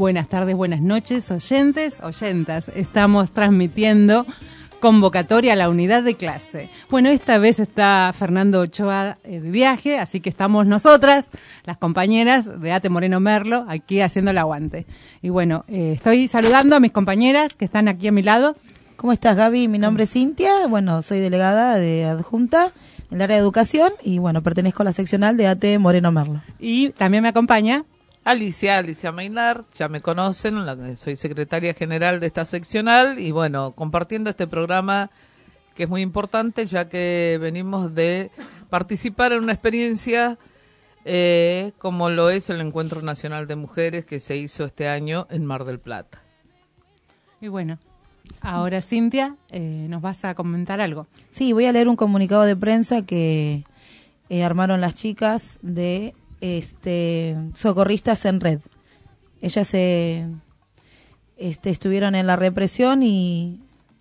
Buenas tardes, buenas noches, oyentas. Estamos transmitiendo convocatoria a la unidad de clase. Bueno, esta vez está Fernando Ochoa de viaje, así que estamos nosotras, las compañeras de ATE Moreno Merlo, aquí haciendo el aguante. Y bueno, estoy saludando a mis compañeras que están aquí a mi lado. ¿Cómo estás, Gaby? Mi nombre es Cintia, bueno, soy delegada de adjunta en el área de educación y bueno, pertenezco a la seccional de ATE Moreno Merlo. Y también me acompaña Alicia Maynard, ya me conocen, soy secretaria general de esta seccional y bueno, compartiendo este programa que es muy importante ya que venimos de participar en una experiencia como lo es el Encuentro Nacional de Mujeres que se hizo este año en Mar del Plata. Y bueno, ahora Cintia, nos vas a comentar algo. Sí, voy a leer un comunicado de prensa que armaron las chicas de Socorristas en Red. Ellas estuvieron en la represión y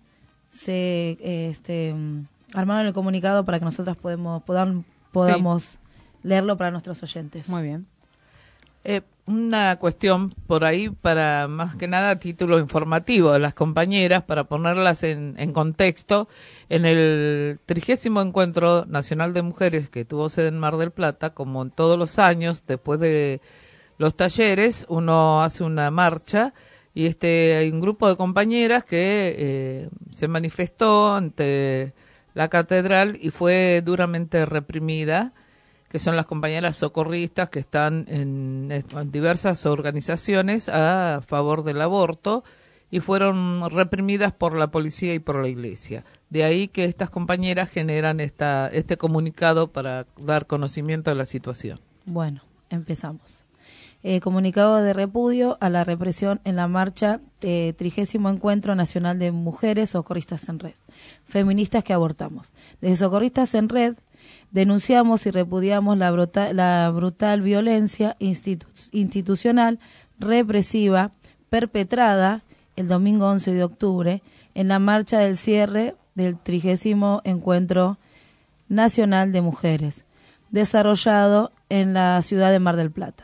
se armaron el comunicado para que nosotras podamos leerlo para nuestros oyentes. Muy bien. Una cuestión por ahí para más que nada título informativo de las compañeras para ponerlas en contexto. En el 30º Encuentro Nacional de Mujeres que tuvo sede en Mar del Plata, como en todos los años, después de los talleres, uno hace una marcha y hay un grupo de compañeras que se manifestó ante la catedral y fue duramente reprimida, que son las compañeras socorristas que están en diversas organizaciones a favor del aborto y fueron reprimidas por la policía y por la iglesia. De ahí que estas compañeras generan este comunicado para dar conocimiento de la situación. Bueno, empezamos. Comunicado de repudio a la represión en la marcha 30º Encuentro Nacional de Mujeres Socorristas en Red, feministas que abortamos. Desde Socorristas en Red denunciamos y repudiamos la brutal violencia institucional represiva perpetrada el domingo 11 de octubre en la marcha del cierre del 30º Encuentro Nacional de Mujeres, desarrollado en la ciudad de Mar del Plata.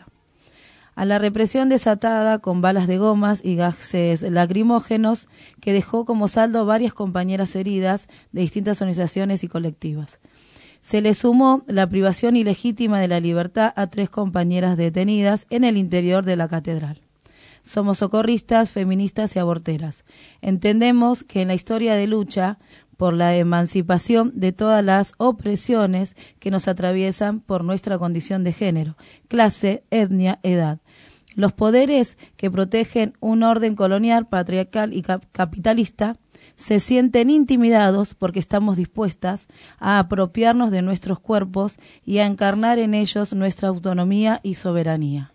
A la represión desatada con balas de gomas y gases lacrimógenos que dejó como saldo varias compañeras heridas de distintas organizaciones y colectivas. Se le sumó la privación ilegítima de la libertad a 3 compañeras detenidas en el interior de la catedral. Somos socorristas, feministas y aborteras. Entendemos que en la historia de lucha por la emancipación de todas las opresiones que nos atraviesan por nuestra condición de género, clase, etnia, edad, los poderes que protegen un orden colonial, patriarcal y capitalista, se sienten intimidados porque estamos dispuestas a apropiarnos de nuestros cuerpos y a encarnar en ellos nuestra autonomía y soberanía.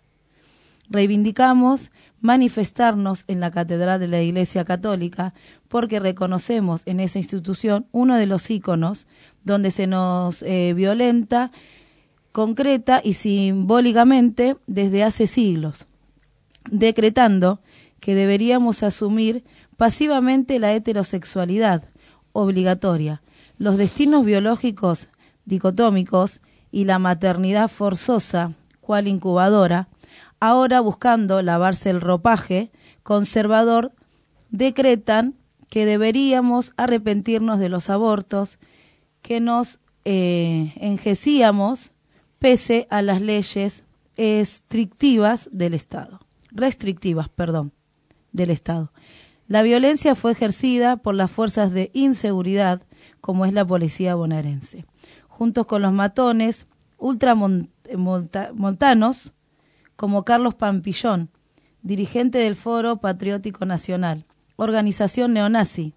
Reivindicamos manifestarnos en la Catedral de la Iglesia Católica porque reconocemos en esa institución uno de los íconos donde se nos violenta concreta y simbólicamente desde hace siglos, decretando que deberíamos asumir pasivamente la heterosexualidad obligatoria, los destinos biológicos dicotómicos y la maternidad forzosa, cual incubadora, ahora buscando lavarse el ropaje conservador, decretan que deberíamos arrepentirnos de los abortos que nos enjecíamos pese a las leyes restrictivas del Estado. La violencia fue ejercida por las fuerzas de inseguridad, como es la policía bonaerense, juntos con los matones ultramontanos, como Carlos Pampillón, dirigente del Foro Patriótico Nacional, organización neonazi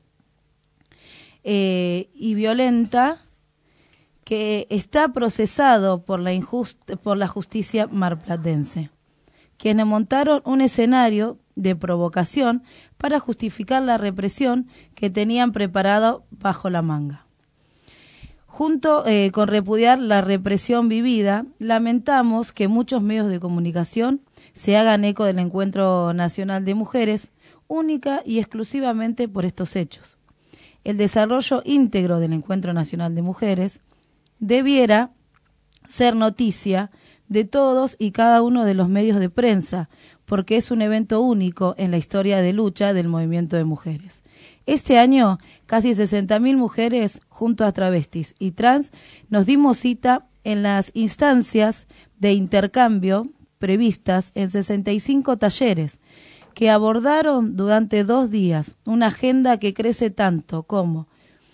y violenta, que está procesado por la justicia marplatense, quienes montaron un escenario de provocación para justificar la represión que tenían preparado bajo la manga. Junto con repudiar la represión vivida, lamentamos que muchos medios de comunicación se hagan eco del Encuentro Nacional de Mujeres única y exclusivamente por estos hechos. El desarrollo íntegro del Encuentro Nacional de Mujeres debiera ser noticia de todos y cada uno de los medios de prensa, porque es un evento único en la historia de lucha del movimiento de mujeres. Este año, casi 60.000 mujeres, junto a travestis y trans, nos dimos cita en las instancias de intercambio previstas en 65 talleres que abordaron durante 2 días una agenda que crece tanto como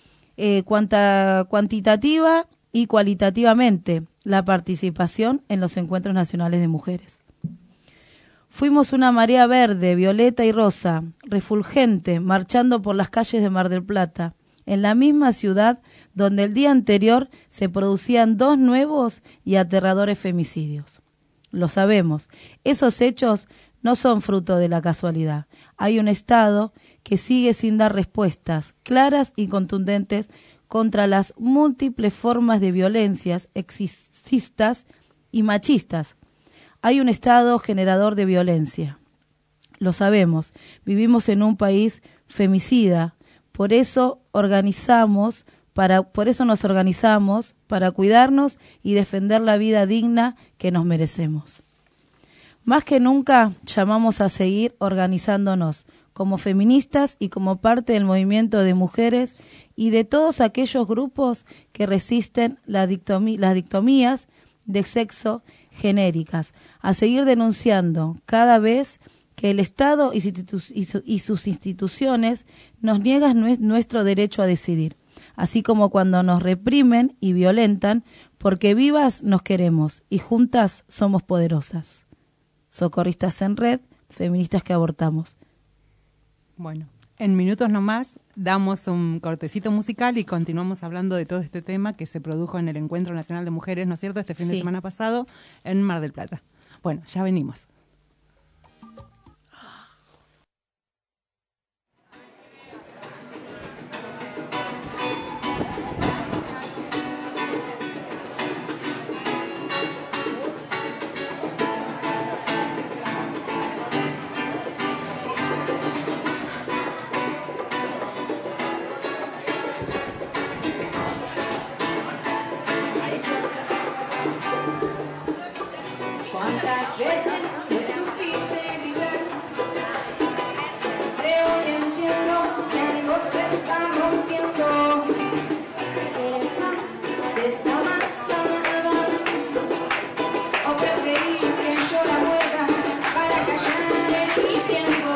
cuantitativa y cualitativamente la participación en los encuentros nacionales de mujeres. Fuimos una marea verde, violeta y rosa, refulgente, marchando por las calles de Mar del Plata, en la misma ciudad donde el día anterior se producían 2 nuevos y aterradores femicidios. Lo sabemos, esos hechos no son fruto de la casualidad. Hay un Estado que sigue sin dar respuestas claras y contundentes contra las múltiples formas de violencias sexistas y machistas. Hay un Estado generador de violencia. Lo sabemos, vivimos en un país femicida, por eso nos organizamos para cuidarnos y defender la vida digna que nos merecemos. Más que nunca llamamos a seguir organizándonos como feministas y como parte del movimiento de mujeres y de todos aquellos grupos que resisten las dictomías de sexo genéricas, a seguir denunciando cada vez que el Estado y sus instituciones nos niegan nuestro derecho a decidir, así como cuando nos reprimen y violentan, porque vivas nos queremos y juntas somos poderosas. Socorristas en Red, feministas que abortamos. Bueno, en minutos nomás damos un cortecito musical y continuamos hablando de todo este tema que se produjo en el Encuentro Nacional de Mujeres, ¿no es cierto?, este fin de semana pasado en Mar del Plata. Bueno, ya venimos. ¿Cuántas veces te supiste vivir? Creo y entiendo que algo se está rompiendo. ¿Eres más de esta manzana? ¿O preferís que yo la mueva para callar en mi tiempo?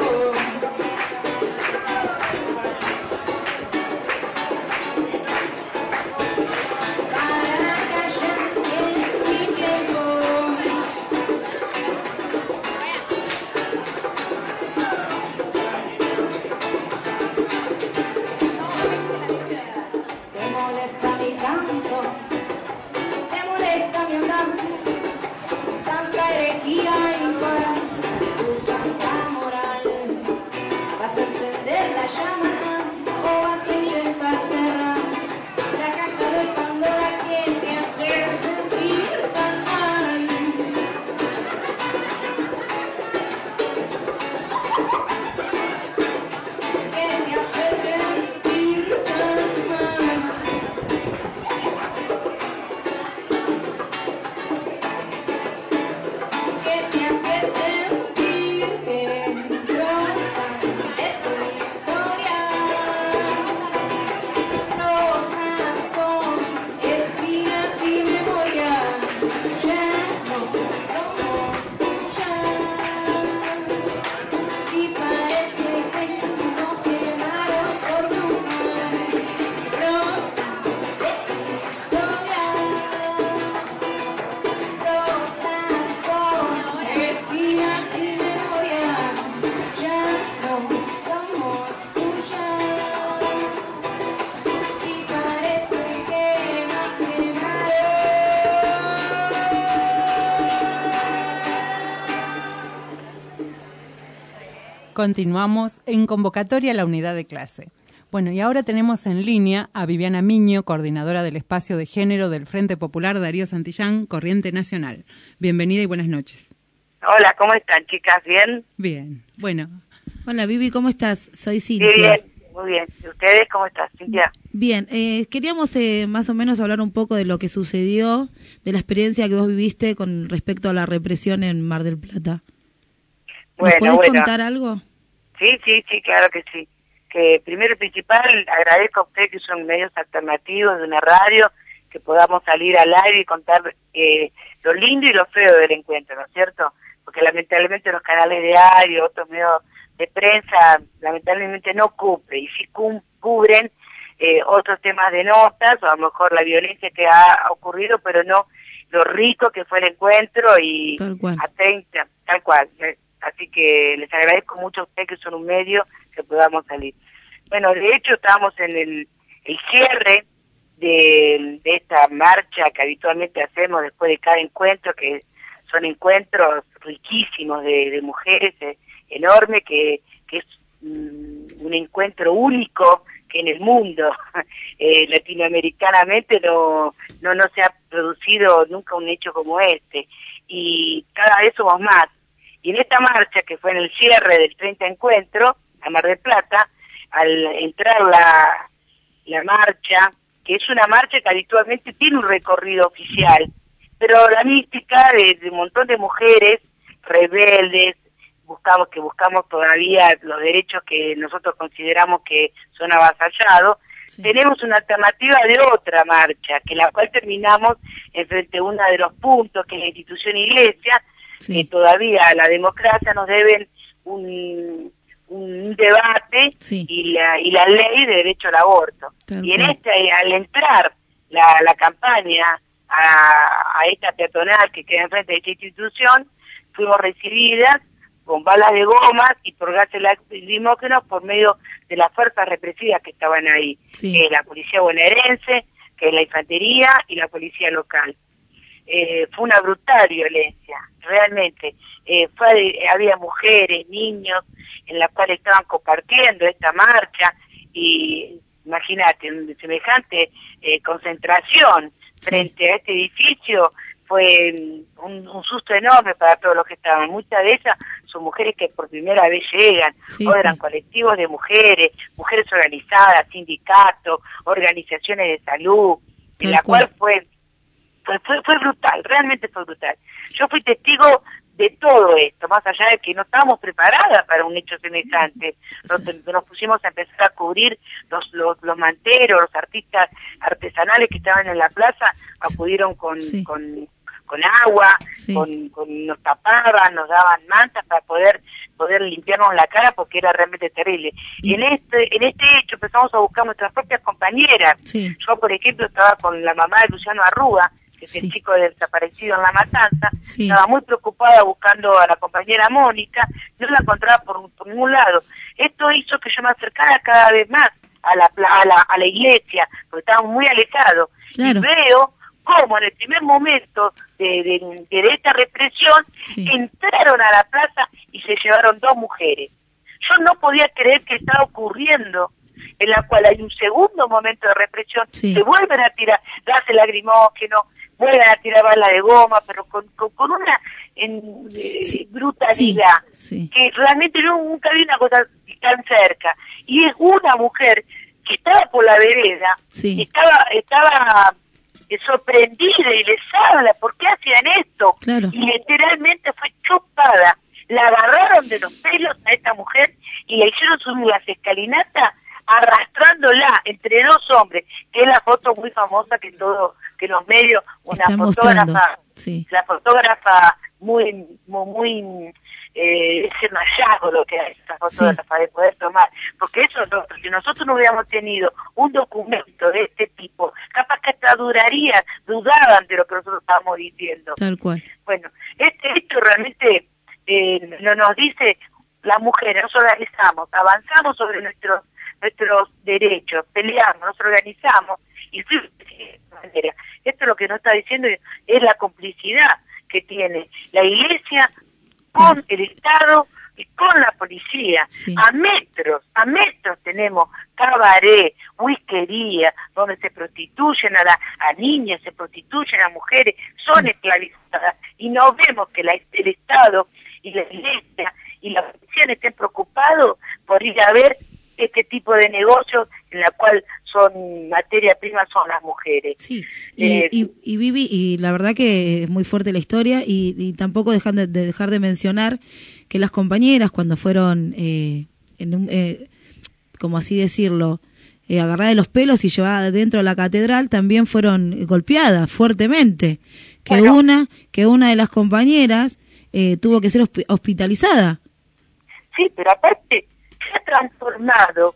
Continuamos en convocatoria a la unidad de clase. Bueno, y ahora tenemos en línea a Viviana Miño, coordinadora del espacio de género del Frente Popular Darío Santillán, Corriente Nacional. Bienvenida y buenas noches. Hola, ¿cómo están, chicas? ¿Bien? Bien, bueno. Hola, Vivi, ¿cómo estás? Soy Cintia. Bien, muy bien. ¿Y ustedes cómo están, Cintia? Bien, queríamos más o menos hablar un poco de lo que sucedió, de la experiencia que vos viviste con respecto a la represión en Mar del Plata. ¿Nos Bueno, podés bueno. contar algo? Sí, claro que sí. Que primero y principal, agradezco a usted que son medios alternativos de una radio, que podamos salir al aire y contar lo lindo y lo feo del encuentro, ¿no es cierto? Porque lamentablemente los canales de diario, otros medios de prensa, lamentablemente no cubren, y sí cubren otros temas de notas, o a lo mejor la violencia que ha ocurrido, pero no lo rico que fue el encuentro y Tal cual. atenta, tal cual. Así que les agradezco mucho a ustedes que son un medio que podamos salir. Bueno, de hecho estábamos en el cierre de esta marcha que habitualmente hacemos después de cada encuentro, que son encuentros riquísimos de mujeres, enorme, que es un encuentro único que en el mundo latinoamericanamente no se ha producido nunca un hecho como este, y cada vez somos más. Y en esta marcha, que fue en el cierre del 30 encuentro, a Mar del Plata, al entrar la marcha, que es una marcha que habitualmente tiene un recorrido oficial, pero la mística de un montón de mujeres rebeldes, buscamos todavía los derechos que nosotros consideramos que son avasallados, Sí. tenemos una alternativa de otra marcha, que la cual terminamos frente a uno de los puntos, que es la institución iglesia, Sí. que todavía la democracia nos deben un debate Sí. y la ley de derecho al aborto. Tal Y en cual. al entrar la campaña a esta peatonal que queda enfrente de esta institución, fuimos recibidas con balas de gomas y por gases lacrimógenos por medio de las fuerzas represivas que estaban ahí, Sí. que es la policía bonaerense, que es la infantería y la policía local. Fue una brutal violencia, realmente. Había mujeres, niños, en la cual estaban compartiendo esta marcha, y imagínate, semejante concentración frente a este edificio fue un susto enorme para todos los que estaban. Muchas de esas son mujeres que por primera vez llegan, Sí, o eran sí. colectivos de mujeres organizadas, sindicatos, organizaciones de salud, en Tal la cual. cual fue brutal, realmente fue brutal. Yo fui testigo de todo esto, más allá de que no estábamos preparadas para un hecho semejante. Nos pusimos a empezar a cubrir los manteros, los artistas artesanales que estaban en la plaza, acudieron con Sí. con agua, Sí. nos tapaban, nos daban mantas para poder limpiarnos la cara, porque era realmente terrible. Y en este hecho empezamos a buscar nuestras propias compañeras. Sí. Yo, por ejemplo, estaba con la mamá de Luciano Arruga, que es Sí. el chico desaparecido en La Matanza. Sí. Estaba muy preocupada buscando a la compañera Mónica, no la encontraba por ningún lado. Esto hizo que yo me acercara cada vez más a la iglesia, porque estábamos muy alejados. Claro. Y veo cómo en el primer momento de esta represión Sí. entraron a la plaza y se llevaron 2 mujeres. Yo no podía creer que estaba ocurriendo, en la cual hay un segundo momento de represión, Sí. se vuelven a tirar gases lacrimógenos, vuelven a tirar balas de goma, pero con una Sí. brutalidad, Sí. que realmente nunca vi una cosa tan cerca. Y es una mujer que estaba por la vereda, Sí. estaba sorprendida y les habla, ¿por qué hacían esto? Claro. Y literalmente fue chupada. La agarraron de los pelos a esta mujer y la hicieron subir las escalinatas arrastrándola entre 2 hombres, que es la foto muy famosa que los medios, una Están mostrando. fotógrafa, Sí. la fotógrafa es un hallazgo lo que es esa fotógrafa de poder tomar, porque eso si nosotros no hubiéramos tenido un documento de este tipo, capaz que hasta dudaban de lo que nosotros estábamos diciendo. Tal cual. Bueno, esto realmente nos dice, las mujeres nos organizamos, avanzamos sobre nuestros derechos, peleamos, nos organizamos y fuimos de esta manera. Esto lo que nos está diciendo es la complicidad que tiene la iglesia con el Estado y con la policía. Sí. A metros tenemos cabaret, whiskería, donde se prostituyen a niñas, se prostituyen a mujeres, son Sí. esclavizadas, y no vemos que el Estado y la iglesia y la policía estén preocupados por ir a ver este tipo de negocios en la cual son materia prima son las mujeres. Sí, Eh, y Vivi, y la verdad que es muy fuerte la historia y tampoco dejar de mencionar que las compañeras cuando fueron, como así decirlo, agarradas de los pelos y llevadas dentro de la catedral, también fueron golpeadas fuertemente. Que una de las compañeras tuvo que ser hospitalizada. Sí, pero aparte se ha transformado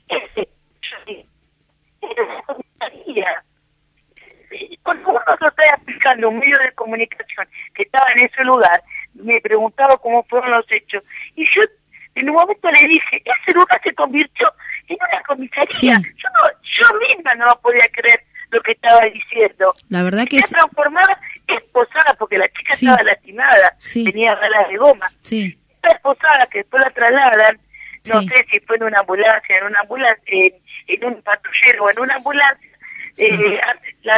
en la comisaría. Cuando uno lo está explicando un medio de comunicación que estaba en ese lugar, me preguntaba cómo fueron los hechos. Y yo en un momento le dije, ese lugar se convirtió en una comisaría. Sí. Yo misma no podía creer lo que estaba diciendo. La verdad que se transformaba esposada, porque la chica sí. estaba lastimada, sí. tenía balas de goma. Sí. Esta esposada que después la trasladan, no sí. sé si fue en una ambulancia, en un patrullero o en una ambulancia, sí. la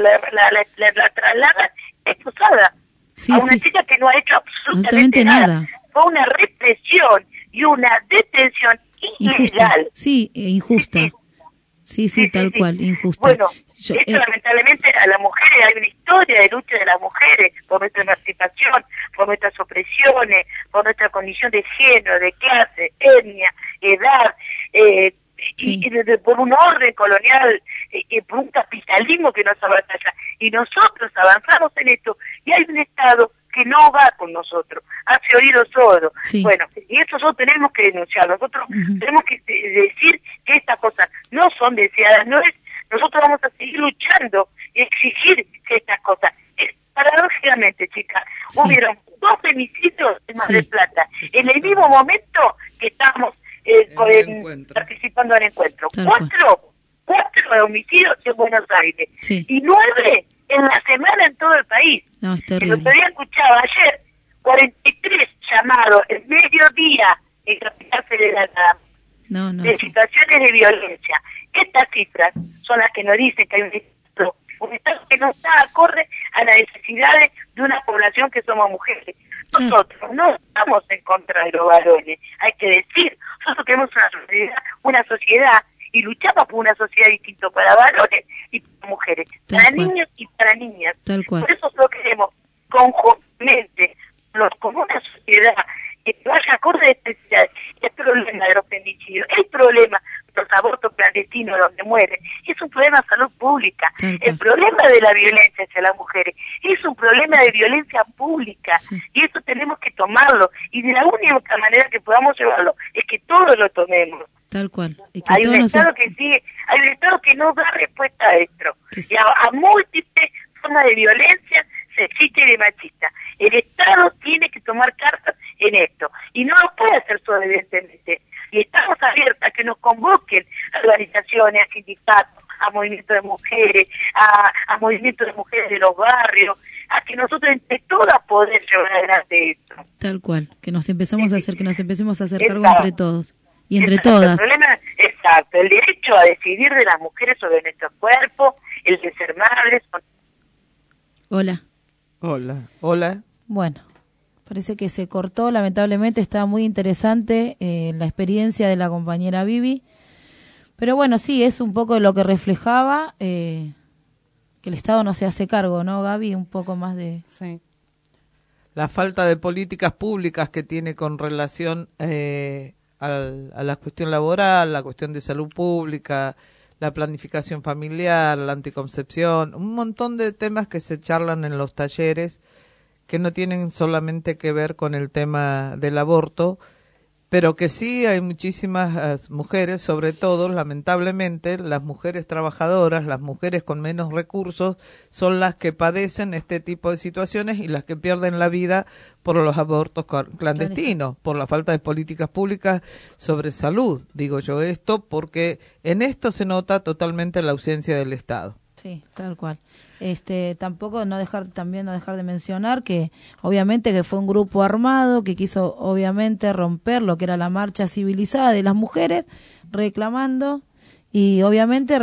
trasladan esposada sí, a una sí. chica que no ha hecho absolutamente nada. Fue una represión y una detención ilegal. Sí, injusta. Sí, tal cual, injusta. Bueno, esto lamentablemente a las mujeres, hay una historia de lucha de las mujeres por nuestra emancipación, por nuestras opresiones, por nuestra condición de género, de clase, etnia, edad, sí. y por un orden colonial, por un capitalismo que nos avasalla. Y nosotros avanzamos en esto, y hay un Estado que no va con nosotros, hace oídos sordos. Sí. Bueno, y eso nosotros tenemos que denunciar, nosotros tenemos que decir que estas cosas no son deseadas, nosotros vamos a seguir luchando y exigir que estas cosas, paradójicamente, chicas, hubieron 2 femicidios en Mar del Plata, en el mismo momento que estamos participando en el encuentro. 4 homicidios en Buenos Aires, y 9 en la semana en todo el país. No, es terrible. El otro día escuchaba ayer 43 llamados en mediodía en Capital Federal de situaciones de violencia. Estas cifras son las que nos dicen que hay un Estado que no está acorde a las necesidades de una población que somos mujeres. Nosotros no estamos en contra de los varones, hay que decir, nosotros queremos una sociedad y luchamos por una sociedad distinta para varones y para mujeres, para niños y para niñas. Por eso lo queremos conjuntamente, como una sociedad que vaya acorde a necesidades. El problema de los femicidios, el problema de los abortos clandestinos donde mueren, es un problema de salud pública. El problema de la violencia hacia las mujeres es un problema de violencia pública, y eso tenemos que tomarlo, y de la única manera que podamos llevarlo es que todos lo tomemos. Tal cual. Hay un Estado que sigue, hay un Estado que no da respuesta a esto, y a múltiples formas de violencia sexista y de machista. El Estado tiene que tomar cartas en esto, y no lo puede hacer solo, evidentemente. Y estamos abiertos a que nos convoquen a organizaciones, a sindicatos, a movimientos de mujeres, a movimientos de mujeres de los barrios, a que nosotros entre todas poder llevar adelante esto. Tal cual, que nos empezamos a hacer, que nos empecemos a hacer cargo entre todos y entre todas. El problema, el derecho a decidir de las mujeres sobre nuestro cuerpo, el de ser madres. Hola. Bueno, parece que se cortó, lamentablemente. Estaba muy interesante la experiencia de la compañera Vivi, pero bueno, sí, es un poco de lo que reflejaba, que el Estado no se hace cargo, ¿no, Gaby? Un poco más de... Sí. La falta de políticas públicas que tiene con relación a la cuestión laboral, la cuestión de salud pública, la planificación familiar, la anticoncepción, un montón de temas que se charlan en los talleres que no tienen solamente que ver con el tema del aborto, pero que sí hay muchísimas mujeres, sobre todo, lamentablemente, las mujeres trabajadoras, las mujeres con menos recursos, son las que padecen este tipo de situaciones y las que pierden la vida por los abortos clandestinos, por la falta de políticas públicas sobre salud, digo yo esto, porque en esto se nota totalmente la ausencia del Estado. Sí, tal cual. Tampoco no dejar de mencionar que obviamente que fue un grupo armado que quiso obviamente romper lo que era la marcha civilizada de las mujeres, reclamando, y obviamente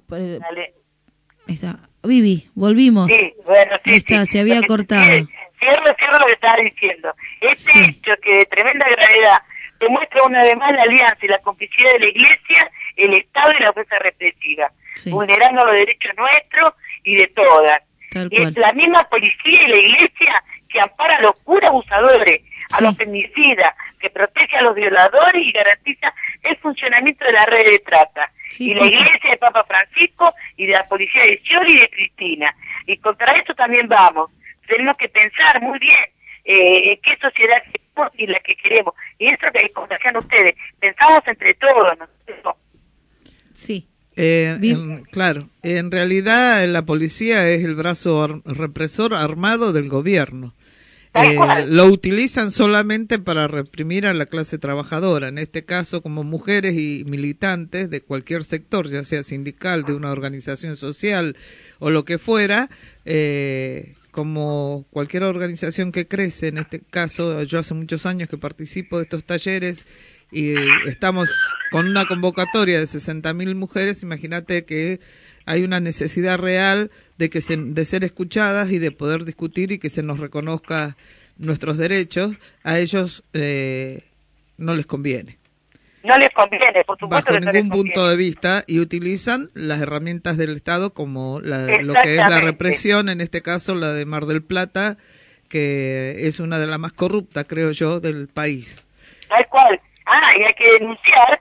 Vivi, volvimos. Sí, bueno, sí, ahí está, se había cortado. Cierro lo que estaba diciendo. Hecho que de tremenda gravedad demuestra una vez más la alianza y la complicidad de la Iglesia, el Estado y la fuerza represiva, vulnerando los derechos nuestros y de todas. Y es la misma policía y la Iglesia que que ampara a los curas abusadores, a los femicidas, que protege a los violadores y garantiza el funcionamiento de la red de trata. Y la iglesia de Papa Francisco y de la policía de Scioli y de Cristina. Y contra esto también vamos. Tenemos que pensar muy bien qué sociedad queremos y la que queremos. Y eso que contagian ustedes. Pensamos entre todos, ¿no? Sí. Claro, en realidad la policía es el brazo represor armado del gobierno. Lo utilizan solamente para reprimir a la clase trabajadora, en este caso como mujeres y militantes de cualquier sector, ya sea sindical, de una organización social o lo que fuera, como cualquier organización que crece. En este caso, yo hace muchos años que participo de estos talleres y estamos con una convocatoria de 60.000 mujeres. Imagínate que hay una necesidad real de ser escuchadas y de poder discutir y que se nos reconozca nuestros derechos. A ellos no les conviene. No les conviene, por supuesto. Bajo ningún punto de vista, y utilizan las herramientas del Estado como lo que es la represión, en este caso la de Mar del Plata, que es una de las más corruptas, creo yo, del país. Tal cual. Y hay que denunciar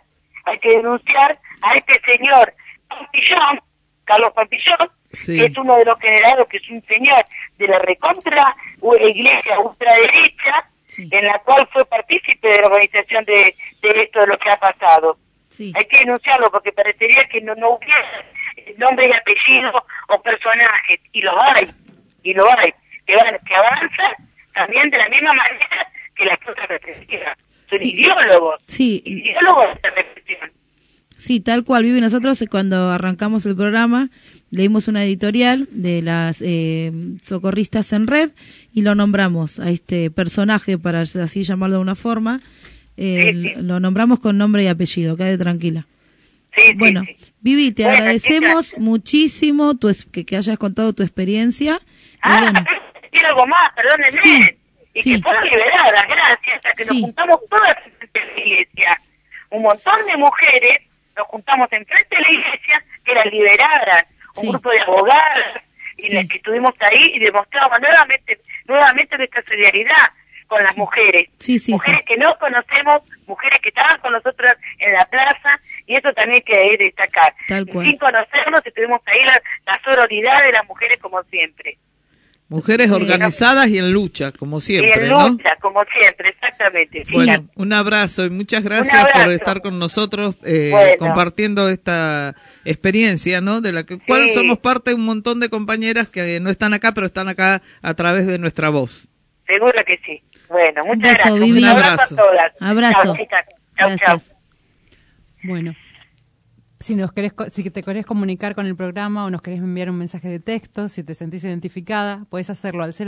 a este señor Pampillón, Carlos Pampillón, que es uno de los generados, que es un señor de la recontra iglesia ultraderecha, en la cual fue partícipe de la organización de esto, de lo que ha pasado. Hay que denunciarlo porque parecería que no hubiera nombre y apellido o personajes, y lo hay, que avanzan también de la misma manera que las cosas represivas. Son ideólogos de esta represión. Sí, tal cual, Vivi. Nosotros cuando arrancamos el programa leímos una editorial de las socorristas en red y lo nombramos a este personaje, para así llamarlo de una forma, lo nombramos con nombre y apellido, quede tranquila. Bueno, Vivi, te agradecemos muchísimo que hayas contado tu experiencia. Quiero algo más, perdónenme. Y que fueron liberadas, gracias a que nos juntamos todas en la iglesia. Un montón de mujeres nos juntamos enfrente de la iglesia, que eran liberadas, un grupo de abogadas, y las que estuvimos ahí y demostramos nuevamente nuestra solidaridad con las mujeres. Mujeres que no conocemos, mujeres que estaban con nosotros en la plaza, y eso también hay que destacar. Sin conocernos, estuvimos ahí la sororidad de las mujeres como siempre. Mujeres organizadas y en lucha, como siempre, y en lucha, como siempre, exactamente. Bueno, un abrazo y muchas gracias por estar con nosotros compartiendo esta experiencia, ¿no? De la cual somos parte de un montón de compañeras que no están acá, pero están acá a través de nuestra voz. Seguro que sí. Bueno, muchas gracias. Vivi. Un abrazo a todas. Abrazo. Chao. Bueno. Si te querés comunicar con el programa o nos querés enviar un mensaje de texto, si te sentís identificada, podés hacerlo al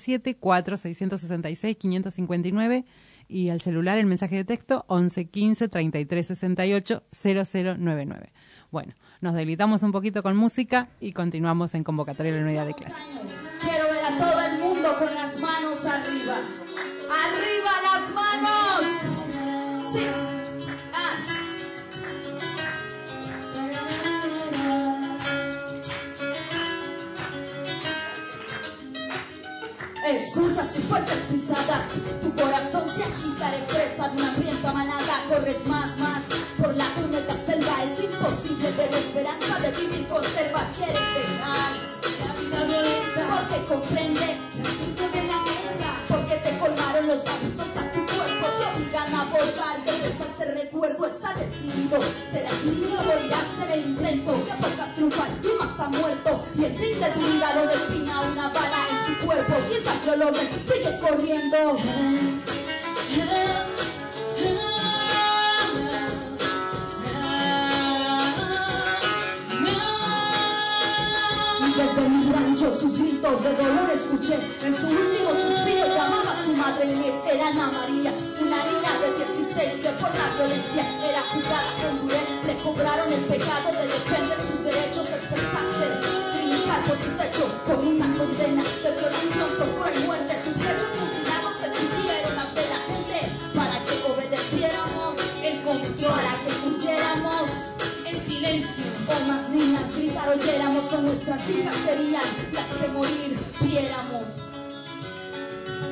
0237-4666-559 y al celular el mensaje de texto 1115-3368-0099. Bueno, nos debilitamos un poquito con música y continuamos en convocatoria de la unidad de clase. Quiero ver a todo el mundo con las manos arriba. ¡Arriba las manos! Sí. Escuchas sus fuertes pisadas, tu corazón se agita, eres presa de una hambrienta manada, corres más, por la húmeda selva, es imposible ver la esperanza de vivir, conservas, quieres dejar la vida violenta, porque comprendes la gente de la guerra, porque te colmaron los abusos a tu cuerpo, te obligan a abortar, debes hacer recuerdo, está decidido, serás libre o morirás en el intento, que pocas triunfan y más han muerto, y el fin de tu vida lo defina una bala en tu cuerpo, quizás lo logres, sigue corriendo. Desde mi rancho sus gritos de dolor escuché, en su último suspiro llamaba a su madre Inés, era Ana María, una niña de 16 que por la violencia era juzgada con dureza, le cobraron el pecado de defender sus derechos, expresarse y luchar por su techo, con una condena de violación, tortura y muerte, sus pechos mutilados se cumplieron ante la gente, para que obedeciéramos el control, para que huyéramos en silencio, o más niñas gritar oyéramos, o nuestras hijas serían las que morir viéramos.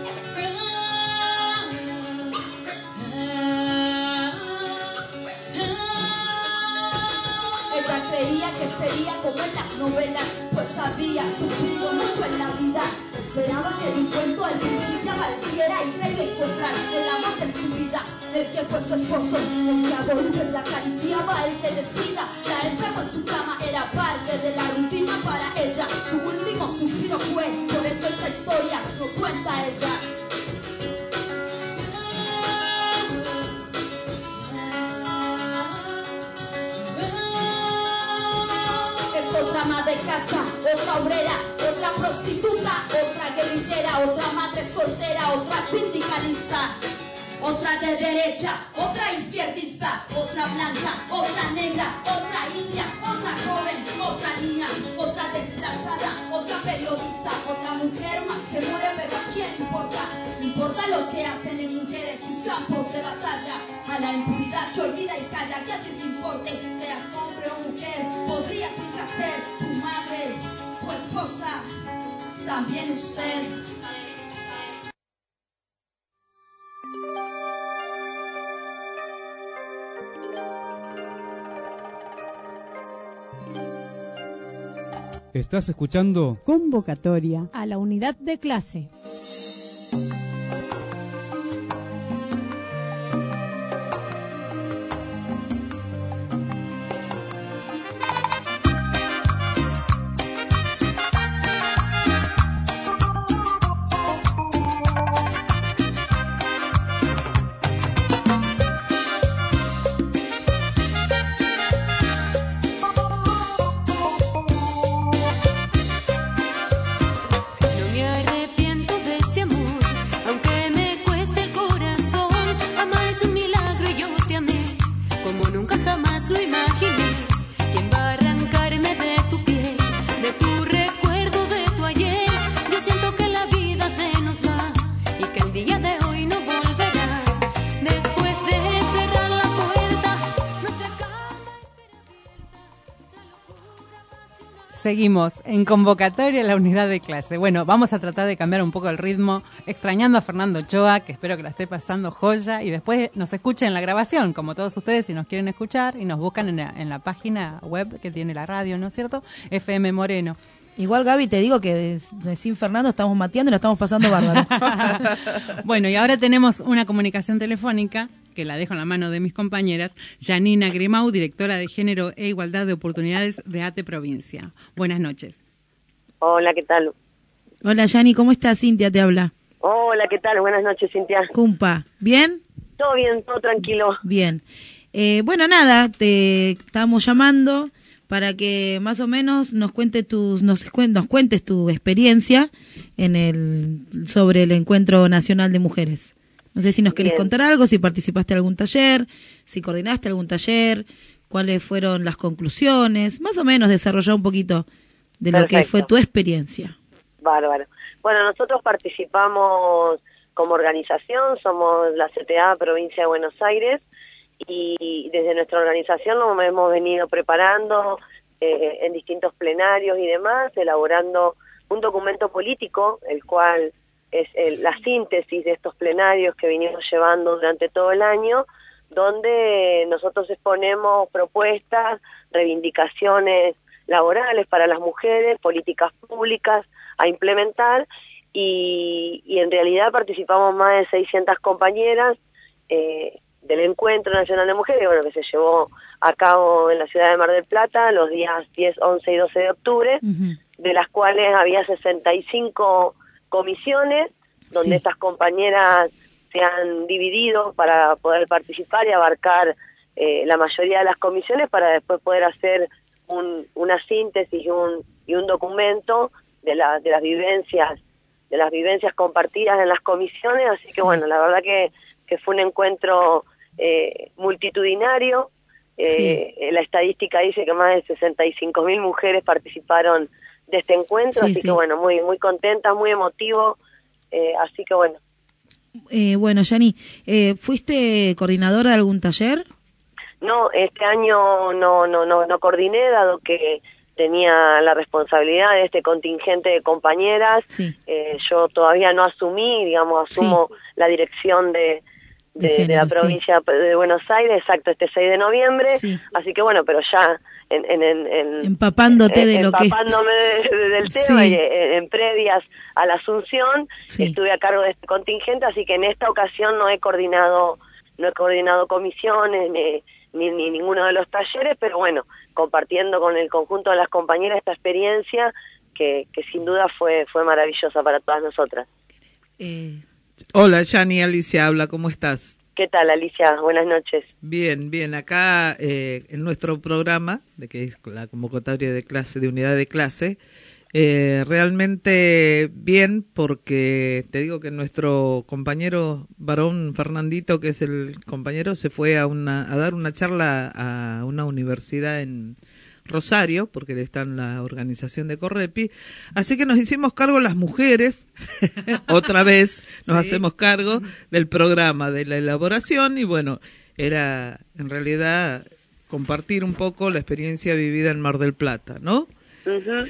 que sería como en las novelas, pues había sufrido mucho en la vida. Esperaba que de un cuento al principio apareciera y creyó encontrar el amor de su vida, el que fue su esposo, el que a golpes la acariciaba, el que decida la enfermo en su cama era parte de la rutina para ella. Su último suspiro fue, por eso esta historia lo cuenta ella. Otra ama de casa, otra obrera, otra prostituta, otra guerrillera, otra madre soltera, otra sindicalista, otra de derecha, otra izquierdista, otra blanca, otra negra, otra india, otra joven, otra niña, otra desplazada, otra periodista, otra mujer más que muere, pero ¿a quién importa? Importa los que hacen en mujeres sus campos de batalla, a la impunidad que olvida y calla, que a ti te importe, seas hombre o mujer, podría tu hija ser tu madre, tu esposa, también usted. Estás escuchando Convocatoria a la unidad de clase. Seguimos en convocatoria a la unidad de clase. Bueno, vamos a tratar de cambiar un poco el ritmo, extrañando a Fernando Ochoa, que espero que la esté pasando joya, y después nos escuchen en la grabación, como todos ustedes, si nos quieren escuchar, y nos buscan en la página web que tiene la radio, ¿no es cierto? FM Moreno. Igual, Gaby, te digo que sin Fernando estamos mateando y la estamos pasando bárbaro. Bueno, y ahora tenemos una comunicación telefónica, que la dejo en la mano de mis compañeras, Janina Grimau, directora de Género e Igualdad de Oportunidades de ATE Provincia. Buenas noches. Hola, ¿qué tal? Hola, Yani, ¿cómo estás? Cintia te habla. Hola, ¿qué tal? Buenas noches, Cintia. Cumpa, ¿bien? Todo bien, todo tranquilo. Bien. Bueno, nada, te estamos llamando para que más o menos nos cuentes tu experiencia sobre el Encuentro Nacional de Mujeres. No sé si nos querés contar algo, si participaste en algún taller, si coordinaste algún taller, cuáles fueron las conclusiones, más o menos desarrollar un poquito de lo que fue tu experiencia. Bárbaro. Bueno, nosotros participamos como organización, somos la CTA Provincia de Buenos Aires, y desde nuestra organización nos hemos venido preparando en distintos plenarios y demás, elaborando un documento político, el cual es la síntesis de estos plenarios que venimos llevando durante todo el año, donde nosotros exponemos propuestas, reivindicaciones laborales para las mujeres, políticas públicas a implementar, y en realidad participamos más de 600 compañeras del Encuentro Nacional de Mujeres, bueno, que se llevó a cabo en la ciudad de Mar del Plata los días 10, 11 y 12 de octubre, de las cuales había 65 comisiones, donde estas compañeras se han dividido para poder participar y abarcar la mayoría de las comisiones, para después poder hacer una síntesis y un documento de las vivencias compartidas en las comisiones. Así que bueno, la verdad que fue un encuentro multitudinario. La estadística dice que más de 65.000 mujeres participaron de este encuentro, así que bueno, muy muy contentas, muy emotivo, así que bueno. Bueno, Yani, ¿fuiste coordinadora de algún taller? No, este año no coordiné, dado que tenía la responsabilidad de este contingente de compañeras. Yo todavía no asumí, asumo la dirección de de la provincia de Buenos Aires, exacto, este 6 de noviembre. Sí. Así que bueno, pero ya empapándote de lo que empapándome del tema Sí. y en previas a la Asunción, Sí. estuve a cargo de este contingente, así que en esta ocasión no he coordinado comisiones ni ninguno de los talleres, pero bueno, compartiendo con el conjunto de las compañeras esta experiencia que sin duda fue maravillosa para todas nosotras. Hola, Yani, Alicia habla, ¿cómo estás? ¿Qué tal, Alicia? Buenas noches. Bien, bien, acá en nuestro programa, de que es la convocatoria de clase, de unidad de clase, realmente bien, porque te digo que nuestro compañero varón Fernandito, que es el compañero, se fue a dar una charla a una universidad en Rosario, porque él está en la organización de Correpi, así que nos hicimos cargo las mujeres, otra vez nos hacemos cargo del programa, de la elaboración, y bueno, era en realidad compartir un poco la experiencia vivida en Mar del Plata, ¿no? Ujú.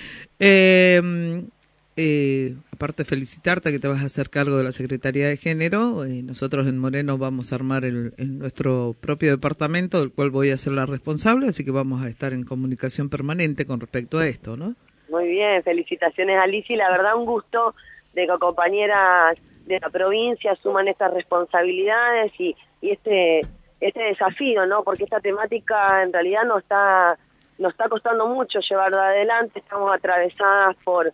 Aparte felicitarte que te vas a hacer cargo de la Secretaría de Género, nosotros en Moreno vamos a armar nuestro propio departamento, del cual voy a ser la responsable, así que vamos a estar en comunicación permanente con respecto a esto, ¿no? Muy bien, felicitaciones, Alicia, y la verdad un gusto de que compañeras de la provincia asuman estas responsabilidades y este desafío, ¿no? Porque esta temática en realidad nos está costando mucho llevarla adelante, estamos atravesadas por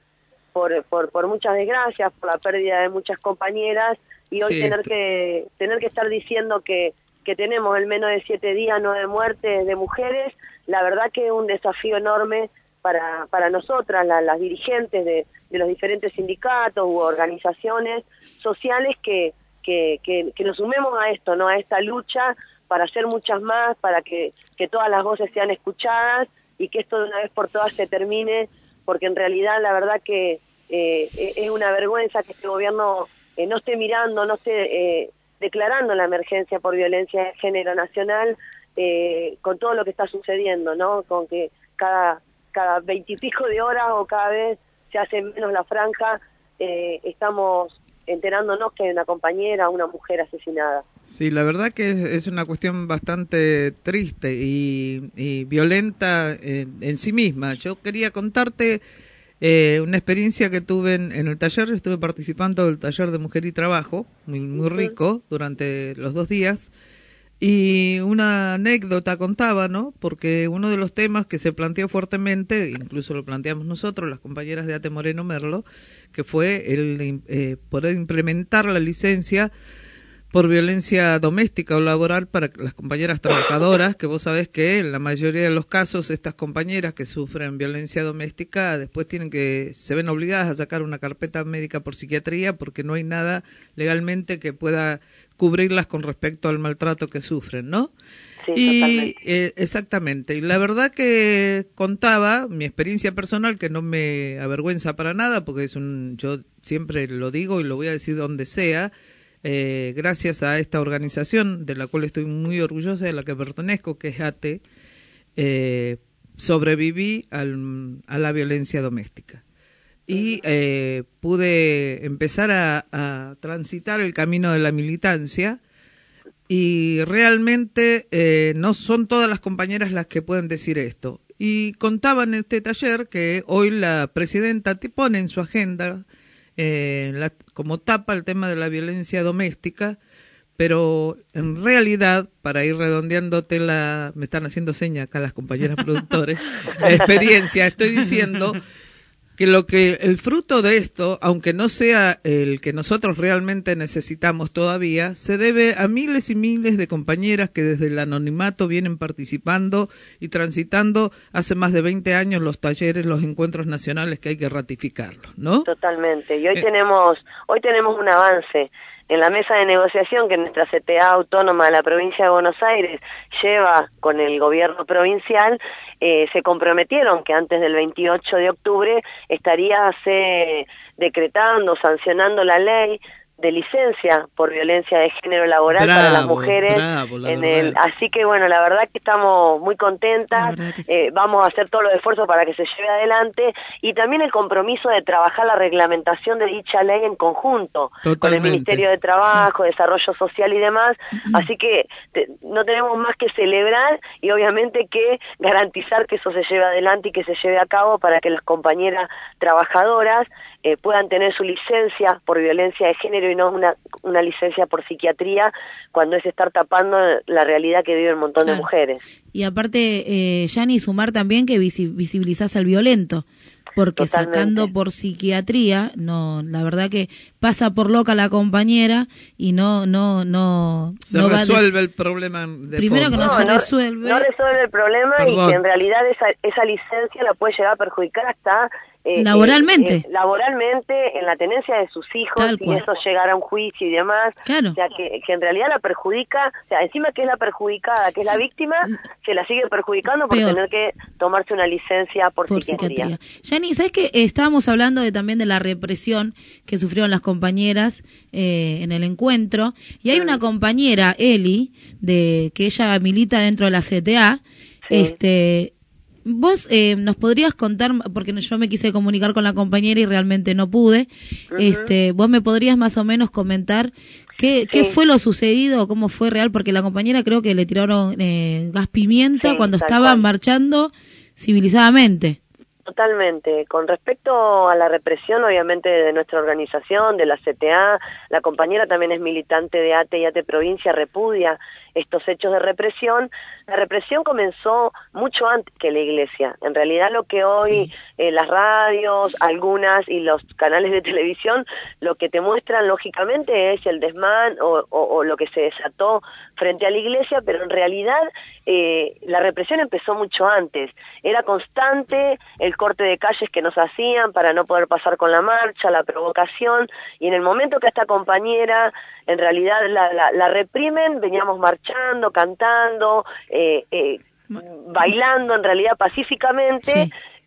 muchas desgracias, por la pérdida de muchas compañeras, y hoy Sí, tener que estar diciendo que tenemos en menos de 7 días 9 muertes de mujeres, la verdad que es un desafío enorme para nosotras, las dirigentes de los diferentes sindicatos u organizaciones sociales que nos sumemos a esto, ¿no? A esta lucha para hacer muchas más, para que todas las voces sean escuchadas y que esto de una vez por todas se termine, porque en realidad la verdad que es una vergüenza que este gobierno no esté mirando, no esté declarando la emergencia por violencia de género nacional con todo lo que está sucediendo, ¿no? Con que cada 20 y pico de horas o cada vez se hace menos la franja, estamos enterándonos que hay una compañera, una mujer asesinada. Sí, la verdad que es una cuestión bastante triste y violenta en sí misma. Yo quería contarte una experiencia que tuve en el taller. Estuve participando del taller de Mujer y Trabajo, muy rico, durante los 2 días. Y una anécdota contaba, ¿no? Porque uno de los temas que se planteó fuertemente, incluso lo planteamos nosotros, las compañeras de ATE Moreno Merlo, que fue el poder implementar la licencia por violencia doméstica o laboral para las compañeras trabajadoras, que vos sabés que en la mayoría de los casos estas compañeras que sufren violencia doméstica después se ven obligadas a sacar una carpeta médica por psiquiatría porque no hay nada legalmente que pueda cubrirlas con respecto al maltrato que sufren, ¿no? Sí, Y totalmente. exactamente, y la verdad que contaba mi experiencia personal, que no me avergüenza para nada, porque yo siempre lo digo y lo voy a decir donde sea. Gracias a esta organización de la cual estoy muy orgullosa, de la que pertenezco, que es ATE, sobreviví a la violencia doméstica y pude empezar a transitar el camino de la militancia, y realmente no son todas las compañeras las que pueden decir esto. Y contaba en este taller que hoy la presidenta te pone en su agenda como tapa el tema de la violencia doméstica, pero en realidad, para ir redondeándote me están haciendo señas acá las compañeras productores, la experiencia, estoy diciendo que el fruto de esto, aunque no sea el que nosotros realmente necesitamos todavía, se debe a miles y miles de compañeras que desde el anonimato vienen participando y transitando hace más de 20 años los talleres, los encuentros nacionales que hay que ratificarlos, ¿no? Totalmente. Y hoy tenemos un avance en la mesa de negociación que nuestra CTA autónoma de la provincia de Buenos Aires lleva con el gobierno provincial. Se comprometieron que antes del 28 de octubre estaría decretando, sancionando la ley de licencia por violencia de género laboral para las mujeres. Así que bueno, la verdad que estamos muy contentas, vamos a hacer todos los esfuerzos para que se lleve adelante, y también el compromiso de trabajar la reglamentación de dicha ley en conjunto con el Ministerio de Trabajo, Desarrollo Social y demás. Así que no tenemos más que celebrar y obviamente que garantizar que eso se lleve adelante y que se lleve a cabo para que las compañeras trabajadoras puedan tener su licencia por violencia de género y no una licencia por psiquiatría, cuando es estar tapando la realidad que vive un montón de mujeres. Y aparte, Yani, sumar también que visibilizás al violento, porque Totalmente. Sacando por psiquiatría, no, la verdad que pasa por loca la compañera y no se resuelve el problema de primero fondo. que no se resuelve. No resuelve el problema. Perdón. Y que en realidad esa licencia la puede llegar a perjudicar hasta laboralmente. Laboralmente, en la tenencia de sus hijos, Tal y cual. eso llegará a un juicio y demás. Claro. O sea, que en realidad la perjudica, o sea, encima que es la perjudicada, que es la víctima, se la sigue perjudicando por Peor. tener que tomarse una licencia por psiquiatría. Yani, ¿sabes qué? Estábamos hablando también de la represión que sufrieron las compañeras en el encuentro, y hay una compañera, Eli, que ella milita dentro de la CTA, Sí. Vos nos podrías contar, porque yo me quise comunicar con la compañera y realmente no pude, vos me podrías más o menos comentar qué fue lo sucedido, cómo fue real, porque la compañera creo que le tiraron gas pimienta cuando tal estaban cual. marchando civilizadamente. Totalmente. Con respecto a la represión, obviamente, de nuestra organización, de la CTA, la compañera también es militante de ATE y ATE Provincia, repudia estos hechos de represión. La represión comenzó mucho antes que la Iglesia. En realidad lo que hoy las radios, algunas, y los canales de televisión, lo que te muestran lógicamente es el desmán o lo que se desató frente a la Iglesia, pero en realidad la represión empezó mucho antes. Era constante el corte de calles que nos hacían para no poder pasar con la marcha, la provocación, y en el momento que a esta compañera en realidad la reprimen, veníamos marchando, cantando, bailando en realidad pacíficamente.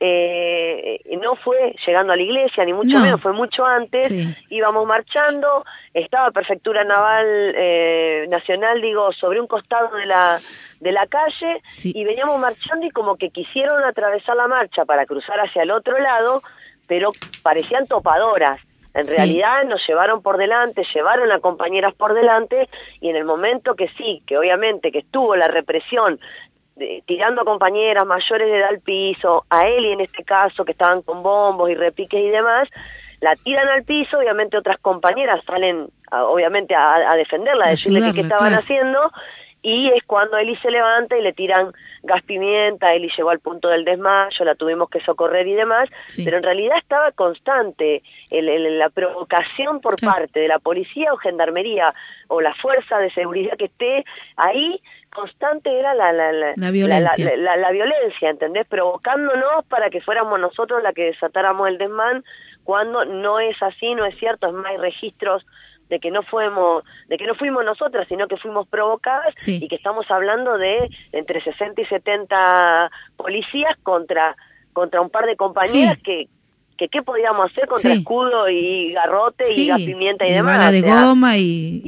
No fue llegando a la iglesia, ni mucho menos, fue mucho antes. Íbamos marchando, estaba Prefectura Naval Nacional, sobre un costado de la calle, y veníamos marchando y como que quisieron atravesar la marcha para cruzar hacia el otro lado, pero parecían topadoras. En realidad nos llevaron por delante, llevaron a compañeras por delante, y en el momento que obviamente que estuvo la represión, tirando a compañeras mayores de edad al piso, a Eli en este caso, que estaban con bombos y repiques y demás, la tiran al piso, obviamente otras compañeras salen obviamente a defenderla, a decirle qué estaban haciendo, y es cuando Eli se levanta y le tiran gas pimienta. Eli llegó al punto del desmayo, la tuvimos que socorrer y demás, pero en realidad estaba constante la provocación por parte de la policía o gendarmería o la fuerza de seguridad que esté ahí. Constante era la violencia. La violencia, ¿entendés? Provocándonos para que fuéramos nosotros la que desatáramos el desmán, cuando no es así, no es cierto. Es más, hay registros de que no fuimos nosotras, sino que fuimos provocadas, y que estamos hablando de entre 60 y 70 policías contra un par de compañeras que qué podíamos hacer contra escudo y garrote y gas pimienta y demás. Bala de goma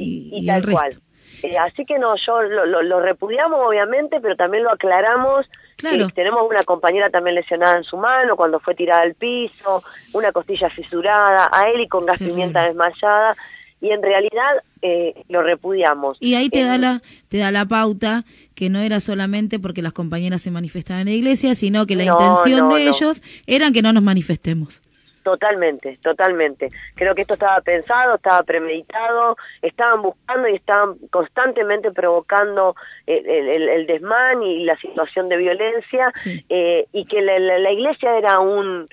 y tal cual. Así que yo lo repudiamos obviamente, pero también lo aclaramos. Tenemos una compañera también lesionada en su mano cuando fue tirada al piso, una costilla fisurada, a Eli con gas pimienta desmayada, y en realidad lo repudiamos. Y ahí te da la pauta que no era solamente porque las compañeras se manifestaban en la iglesia, sino que la intención de ellos era que no nos manifestemos. Totalmente. Creo que esto estaba pensado, estaba premeditado, estaban buscando y estaban constantemente provocando el desmán y la situación de violencia, y que la iglesia era un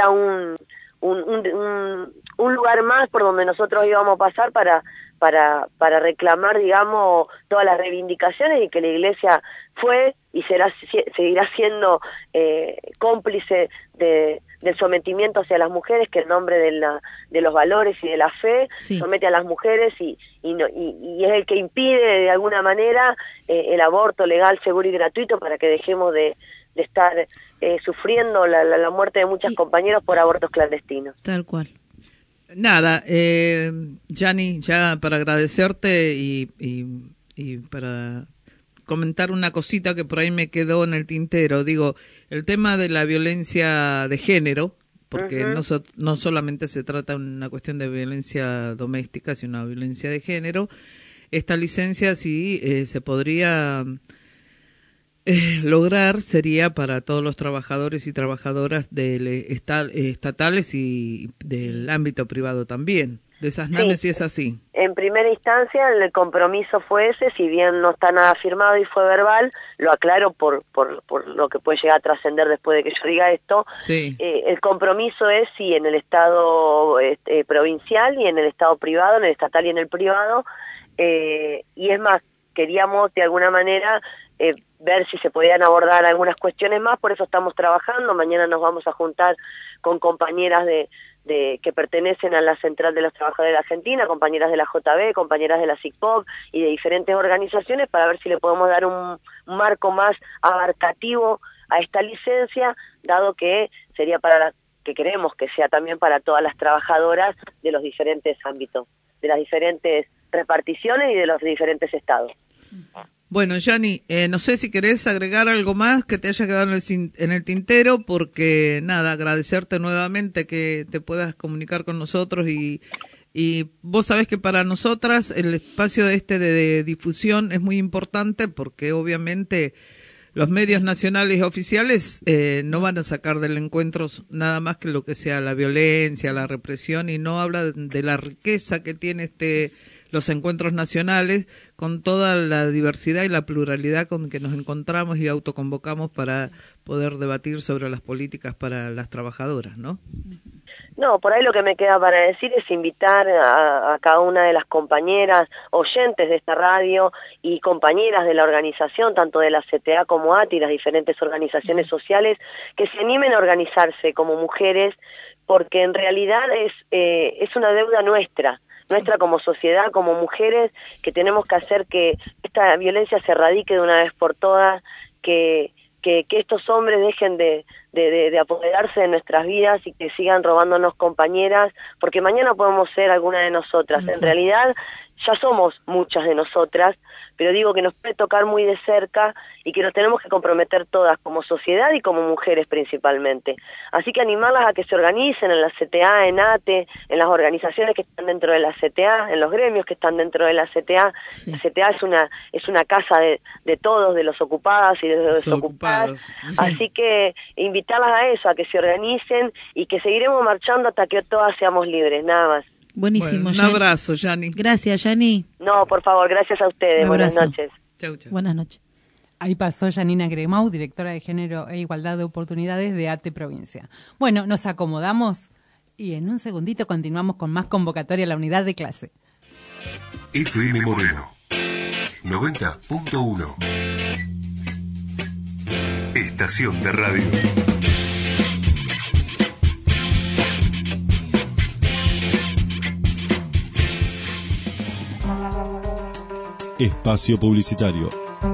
lugar más por donde nosotros íbamos a pasar para reclamar, digamos, todas las reivindicaciones, y que la iglesia fue y seguirá siendo cómplice del sometimiento hacia las mujeres, que en nombre de los valores y de la fe somete a las mujeres y es el que impide de alguna manera el aborto legal, seguro y gratuito, para que dejemos de estar sufriendo la muerte de muchos compañeros por abortos clandestinos. Tal cual. Nada, Yanni, ya para agradecerte y para comentar una cosita que por ahí me quedó en el tintero. Digo, el tema de la violencia de género, porque no solamente se trata de una cuestión de violencia doméstica, sino una violencia de género. Esta licencia, si se podría lograr, sería para todos los trabajadores y trabajadoras estatales y del ámbito privado también. De esas NAMES, sí, es así. En primera instancia, el compromiso fue ese, si bien no está nada firmado y fue verbal, lo aclaro por lo que puede llegar a trascender después de que yo diga esto. Sí. El compromiso es, sí, en el Estado provincial y en el Estado privado, en el estatal y en el privado, y es más, queríamos de alguna manera ver si se podían abordar algunas cuestiones más, por eso estamos trabajando. Mañana nos vamos a juntar con compañeras que pertenecen a la Central de los Trabajadores de Argentina, compañeras de la JB, compañeras de la SICPOP y de diferentes organizaciones para ver si le podemos dar un marco más abarcativo a esta licencia, dado que sería que queremos que sea también para todas las trabajadoras de los diferentes ámbitos, de las diferentes reparticiones y de los diferentes estados. Bueno, Yanni, no sé si querés agregar algo más que te haya quedado en el tintero, porque nada, agradecerte nuevamente que te puedas comunicar con nosotros y vos sabés que para nosotras el espacio de difusión es muy importante porque obviamente los medios nacionales y oficiales no van a sacar del encuentro nada más que lo que sea la violencia, la represión, y no habla de la riqueza que tiene los encuentros nacionales, con toda la diversidad y la pluralidad con que nos encontramos y autoconvocamos para poder debatir sobre las políticas para las trabajadoras, ¿no? No, por ahí lo que me queda para decir es invitar a cada una de las compañeras oyentes de esta radio y compañeras de la organización, tanto de la CTA como ATI, las diferentes organizaciones sociales, que se animen a organizarse como mujeres, porque en realidad es una deuda nuestra como sociedad, como mujeres, que tenemos que hacer que esta violencia se erradique de una vez por todas, que estos hombres dejen de apoderarse de nuestras vidas y que sigan robándonos compañeras, porque mañana podemos ser alguna de nosotras. En realidad ya somos muchas de nosotras, pero digo que nos puede tocar muy de cerca y que nos tenemos que comprometer todas como sociedad y como mujeres principalmente. Así que animarlas a que se organicen en la CTA, en ATE, en las organizaciones que están dentro de la CTA, en los gremios que están dentro de la CTA. Sí. La CTA es una casa de todos, de los ocupadas y de los desocupados. Sí. Así que invitarlas a eso, a que se organicen y que seguiremos marchando hasta que todas seamos libres, nada más. Buenísimo. Bueno, un abrazo, Yanni. Gracias, Yanni. No, por favor, gracias a ustedes. Buenas noches. Chau, chau. Buenas noches. Ahí pasó Yanina Gremau, directora de Género e Igualdad de Oportunidades de ATE Provincia. Bueno, nos acomodamos y en un segundito continuamos con más convocatoria a la unidad de clase. FM Moreno 90.1 Estación de radio. Espacio publicitario.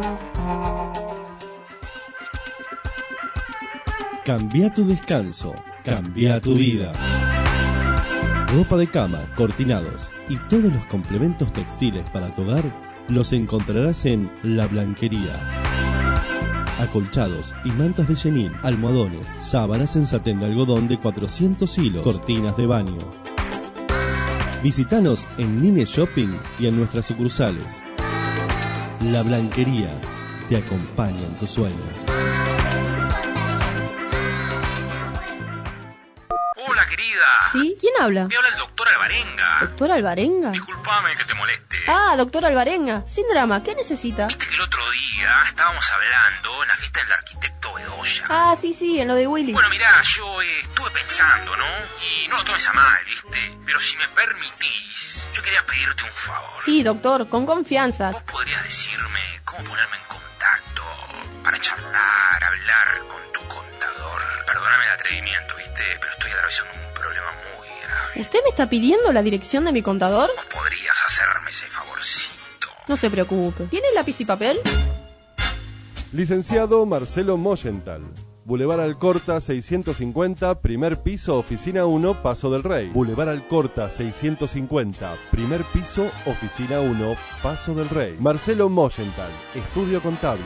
Cambia tu descanso, cambia tu vida. Ropa de cama, cortinados y todos los complementos textiles para tu hogar los encontrarás en La Blanquería. Acolchados y mantas de chenil, almohadones, sábanas en satén de algodón de 400 hilos, cortinas de baño. Visítanos en Nine Shopping y en nuestras sucursales. La Blanquería te acompaña en tus sueños. Hola, querida. ¿Sí? ¿Quién habla? Te habla el doctor Alvarenga. ¿Doctor Alvarenga? Disculpame que te moleste. Ah, doctor Alvarenga. Sin drama, ¿qué necesita? Viste que el otro día estábamos hablando en la fiesta del arquitecto Bedoya. Ah, sí, en lo de Willy. Bueno, mirá, yo estuve pensando, ¿no? Y no lo tomes a mal, ¿viste? Pero si me permitís, yo quería pedirte un favor. Sí, doctor, con confianza. ¿Vos podrías decirme cómo ponerme en contacto para charlar, hablar con tu contador? Perdóname el atrevimiento, ¿viste? Pero estoy atravesando un problema muy grave. ¿Usted me está pidiendo la dirección de mi contador? ¿Vos podrías hacerme ese favorcito? No se preocupe. ¿Tiene lápiz y papel? Licenciado Marcelo Moyenthal, Boulevard Alcorta 650, primer piso, oficina 1, Paso del Rey. Boulevard Alcorta 650, primer piso, oficina 1, Paso del Rey. Marcelo Moyenthal, estudio contable.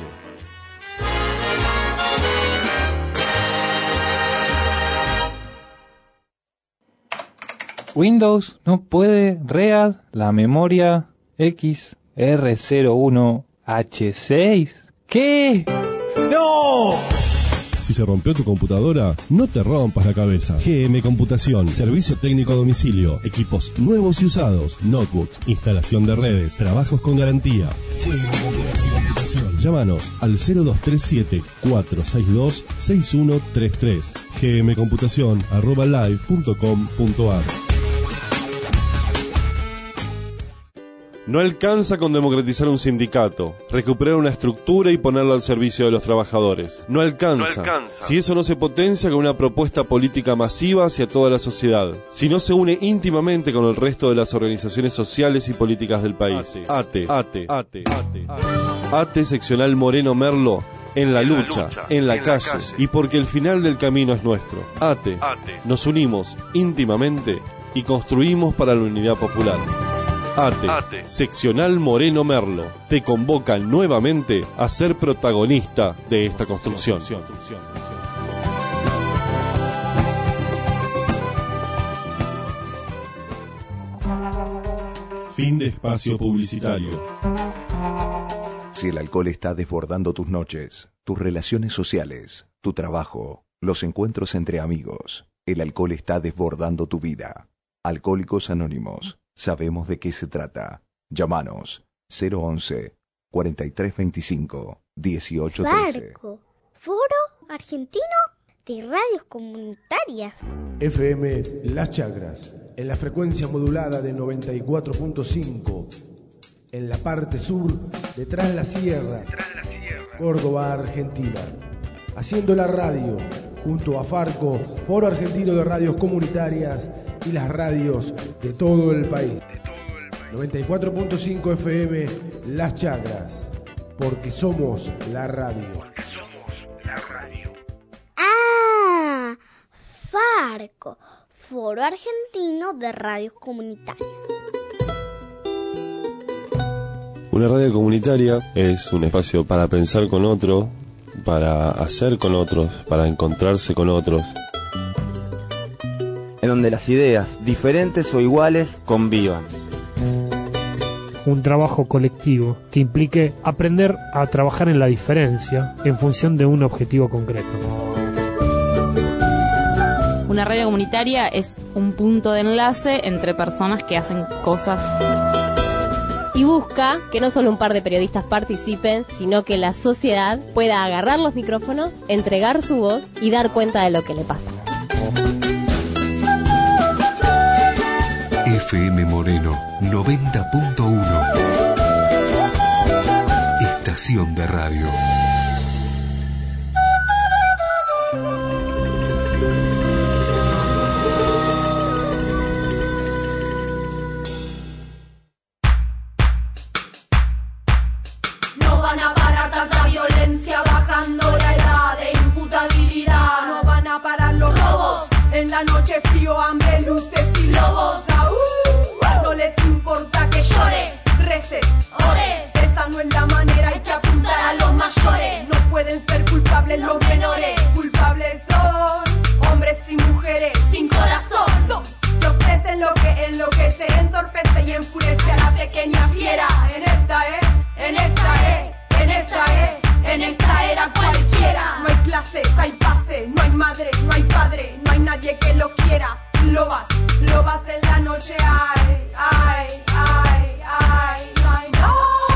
Windows no puede read la memoria XR01H6. ¿Qué? ¡No! Si se rompió tu computadora, no te rompas la cabeza. GM Computación, servicio técnico a domicilio, equipos nuevos y usados, notebooks, instalación de redes, trabajos con garantía. Llámanos al 0237-462-6133. gmcomputacion@live.com.ar. No alcanza con democratizar un sindicato, recuperar una estructura y ponerlo al servicio de los trabajadores. No alcanza. Si eso no se potencia con una propuesta política masiva hacia toda la sociedad. Si no se une íntimamente con el resto de las organizaciones sociales y políticas del país. ATE seccional Moreno Merlo. En la lucha, en la calle, y porque el final del camino es nuestro. ATE. Nos unimos íntimamente y construimos para la unidad popular. ATE, seccional Moreno Merlo, te convoca nuevamente a ser protagonista de esta construcción. Fin de espacio publicitario. Si el alcohol está desbordando tus noches, tus relaciones sociales, tu trabajo, los encuentros entre amigos, el alcohol está desbordando tu vida. Alcohólicos Anónimos. Sabemos de qué se trata. Llámanos 011-4325-1813. Farco, Foro Argentino de Radios Comunitarias. FM Las Chacras, en la frecuencia modulada de 94.5, en la parte sur, detrás la sierra, Córdoba, Argentina. Haciendo la radio, junto a Farco, Foro Argentino de Radios Comunitarias, y las radios de todo el país. 94.5 FM Las Chacras, porque somos la radio. Ah, Farco, Foro Argentino de Radios Comunitarias. Una radio comunitaria es un espacio para pensar con otro, para hacer con otros, para encontrarse con otros. En donde las ideas, diferentes o iguales, convivan. Un trabajo colectivo que implique aprender a trabajar en la diferencia en función de un objetivo concreto. Una radio comunitaria es un punto de enlace entre personas que hacen cosas. Y busca que no solo un par de periodistas participen, sino que la sociedad pueda agarrar los micrófonos, entregar su voz y dar cuenta de lo que le pasa. FM Moreno 90.1. Estación de radio. No van a parar tanta violencia bajando la edad de imputabilidad. No van a parar los robos. En la noche frío, hambre, luces y lobos. No les importa que llores, reces, ores. Esa no es la manera, hay que apuntar a los mayores. No pueden ser culpables los menores. Culpables son hombres y mujeres sin corazón. Que ofrecen lo que enloquece, entorpece y enfurece a la pequeña fiera. En esta era cualquiera. No hay clases, hay pases, no hay madre, no hay padre, no hay nadie que lo quiera. Lo vas en la noche, ay, ay, ay, ay, ay, no.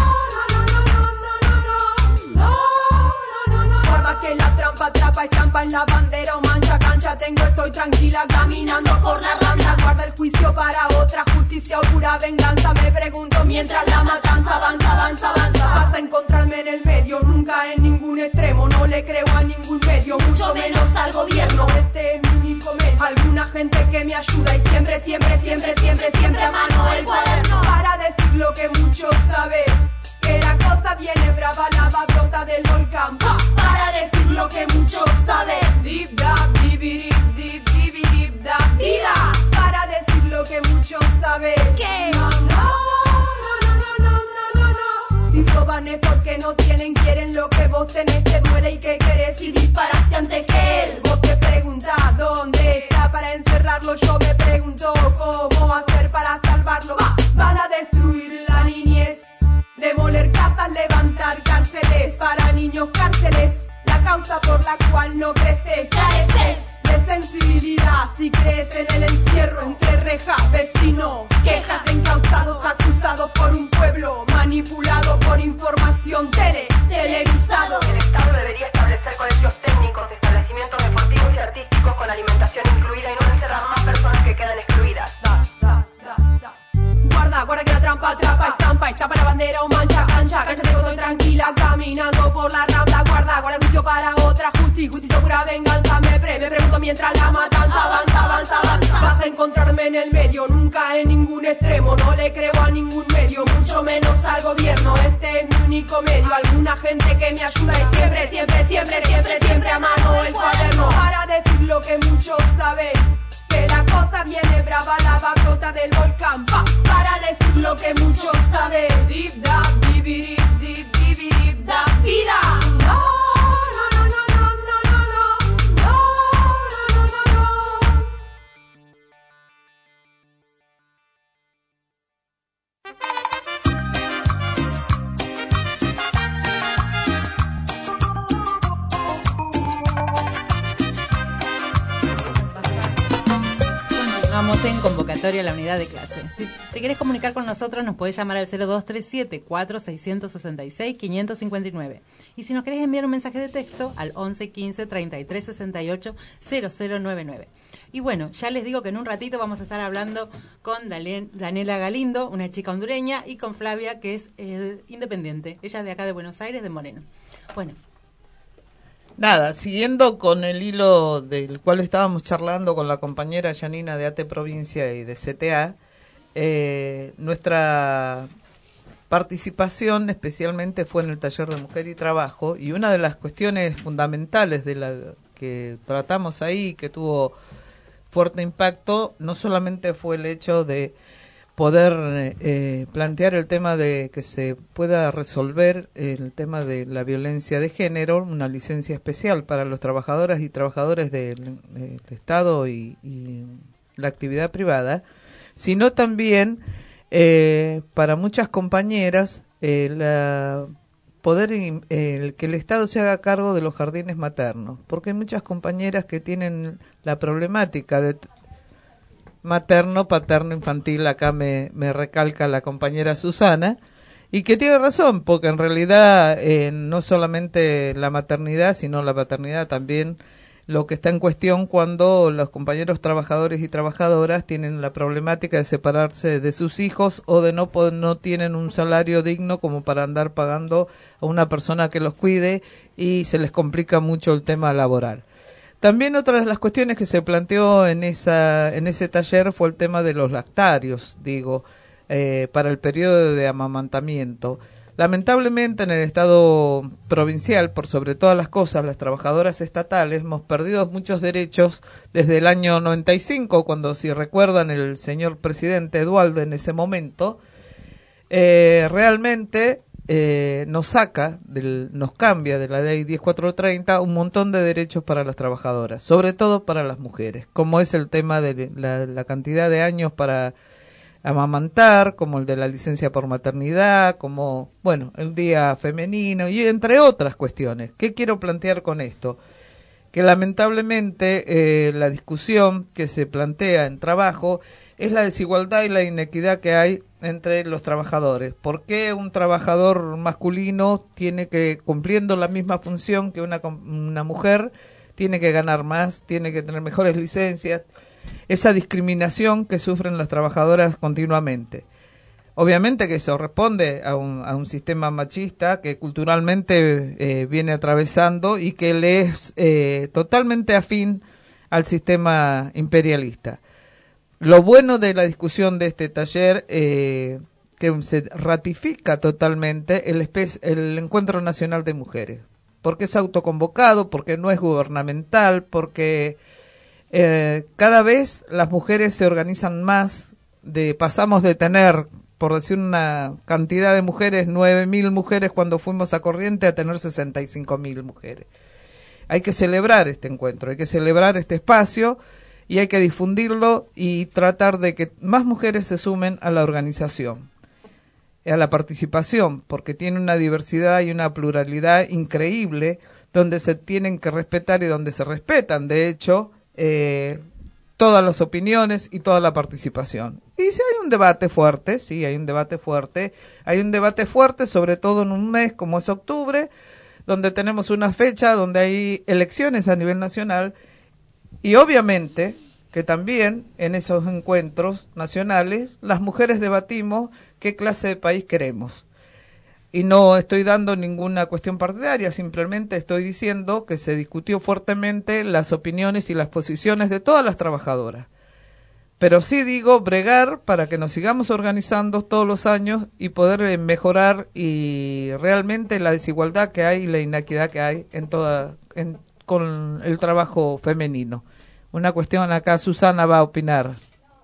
Guarda que la trampa atrapa, estampa en la bandera o mancha cancha. Estoy tranquila caminando por la randa. Guarda el juicio para otra, justicia o pura venganza. Me pregunto mientras la matanza avanza, avanza, avanza. Vas a encontrarme en el medio, nunca en ningún extremo. No le creo a ningún medio, mucho menos al gobierno. Este es mi único medio. Alguna gente que me ayuda y siempre, siempre, siempre, siempre, siempre a mano el cuaderno. Para decir lo que muchos saben, que la cosa viene brava, lava brota del volcán. Para decir lo que muchos saben, no tienen, quieren lo que vos tenés, te duele y que querés y disparaste antes que él. Vos te preguntás dónde está para encerrarlo, yo me pregunto cómo hacer para salvarlo. Van a destruir la niñez, demoler casas, levantar cárceles, para niños cárceles, la causa por la cual no creces, careces de sensibilidad. Si crees en el encierro entre rejas, vecino, quejas de encausados acusados por un pueblo manipulado por información televisado. El Estado debería establecer colegios técnicos, establecimientos deportivos y artísticos con alimentación incluida y no encerrar más personas que quedan excluidas. Guarda que la trampa atrapa, estampa la bandera o mancha cancha. Cállate que estoy tranquila caminando por la rambla. Guarda juicio para otra, justicia pura venganza. Me pregunto mientras la matanza avanza. Vas a encontrarme en el medio, nunca en ningún extremo. No le creo a ningún medio, mucho menos al gobierno. Este es mi único medio, alguna gente que me ayuda. Y siempre a mano el cuaderno para decir lo que muchos saben. Que la cosa viene brava, la babota del volcán, para decir lo que muchos saben. Dip da, dibirip, dip da, vida. No. Vamos en convocatoria a la unidad de clase. Si te querés comunicar con nosotros, nos podés llamar al 0237-4666-559. Y si nos querés enviar un mensaje de texto, al 1115-3368-0099. Y bueno, ya les digo que en un ratito vamos a estar hablando con Daniela Galindo, una chica hondureña, y con Flavia, que es independiente. Ella es de acá de Buenos Aires, de Moreno. Bueno. Nada, siguiendo con el hilo del cual estábamos charlando con la compañera Yanina de ATE Provincia y de CTA, nuestra participación especialmente fue en el taller de Mujer y Trabajo, y una de las cuestiones fundamentales de la que tratamos ahí, que tuvo fuerte impacto, no solamente fue el hecho de poder plantear el tema de que se pueda resolver el tema de la violencia de género, una licencia especial para los trabajadoras y trabajadores del Estado y la actividad privada, sino también para muchas compañeras poder que el Estado se haga cargo de los jardines maternos, porque hay muchas compañeras que tienen la problemática de materno, paterno, infantil, acá me recalca la compañera Susana, y que tiene razón, porque en realidad no solamente la maternidad, sino la paternidad también lo que está en cuestión cuando los compañeros trabajadores y trabajadoras tienen la problemática de separarse de sus hijos o de no tienen un salario digno como para andar pagando a una persona que los cuide y se les complica mucho el tema laboral. También otra de las cuestiones que se planteó en ese taller fue el tema de los lactarios, para el periodo de amamantamiento. Lamentablemente en el Estado provincial, por sobre todas las cosas, las trabajadoras estatales hemos perdido muchos derechos desde el año 95, cuando, si recuerdan, el señor presidente Edualdo en ese momento realmente nos cambia de la ley 10430 un montón de derechos para las trabajadoras, sobre todo para las mujeres, como es el tema de la cantidad de años para amamantar, como el de la licencia por maternidad, como, bueno, el día femenino y entre otras cuestiones. ¿Qué quiero plantear con esto? Que lamentablemente la discusión que se plantea en trabajo es la desigualdad y la inequidad que hay entre los trabajadores. ¿Por qué un trabajador masculino tiene que, cumpliendo la misma función que una mujer, tiene que ganar más, tiene que tener mejores licencias? Esa discriminación que sufren las trabajadoras continuamente. Obviamente que eso responde a un sistema machista que culturalmente viene atravesando y que le es totalmente afín al sistema imperialista. Lo bueno de la discusión de este taller, que se ratifica totalmente el Encuentro Nacional de Mujeres, porque es autoconvocado, porque no es gubernamental, porque cada vez las mujeres se organizan más, pasamos de tener por decir una cantidad de mujeres, 9.000 mujeres cuando fuimos a Corrientes, a tener 65.000 mujeres. Hay que celebrar este encuentro, hay que celebrar este espacio y hay que difundirlo y tratar de que más mujeres se sumen a la organización, a la participación, porque tiene una diversidad y una pluralidad increíble donde se tienen que respetar y donde se respetan, de hecho, todas las opiniones y toda la participación. Y si hay un debate fuerte, sí, hay un debate fuerte sobre todo en un mes como es octubre, donde tenemos una fecha donde hay elecciones a nivel nacional y obviamente que también en esos encuentros nacionales las mujeres debatimos qué clase de país queremos. Y no estoy dando ninguna cuestión partidaria, simplemente estoy diciendo que se discutió fuertemente las opiniones y las posiciones de todas las trabajadoras. Pero sí digo, bregar para que nos sigamos organizando todos los años y poder mejorar y realmente la desigualdad que hay y la inequidad que hay con el trabajo femenino. Una cuestión acá, Susana va a opinar.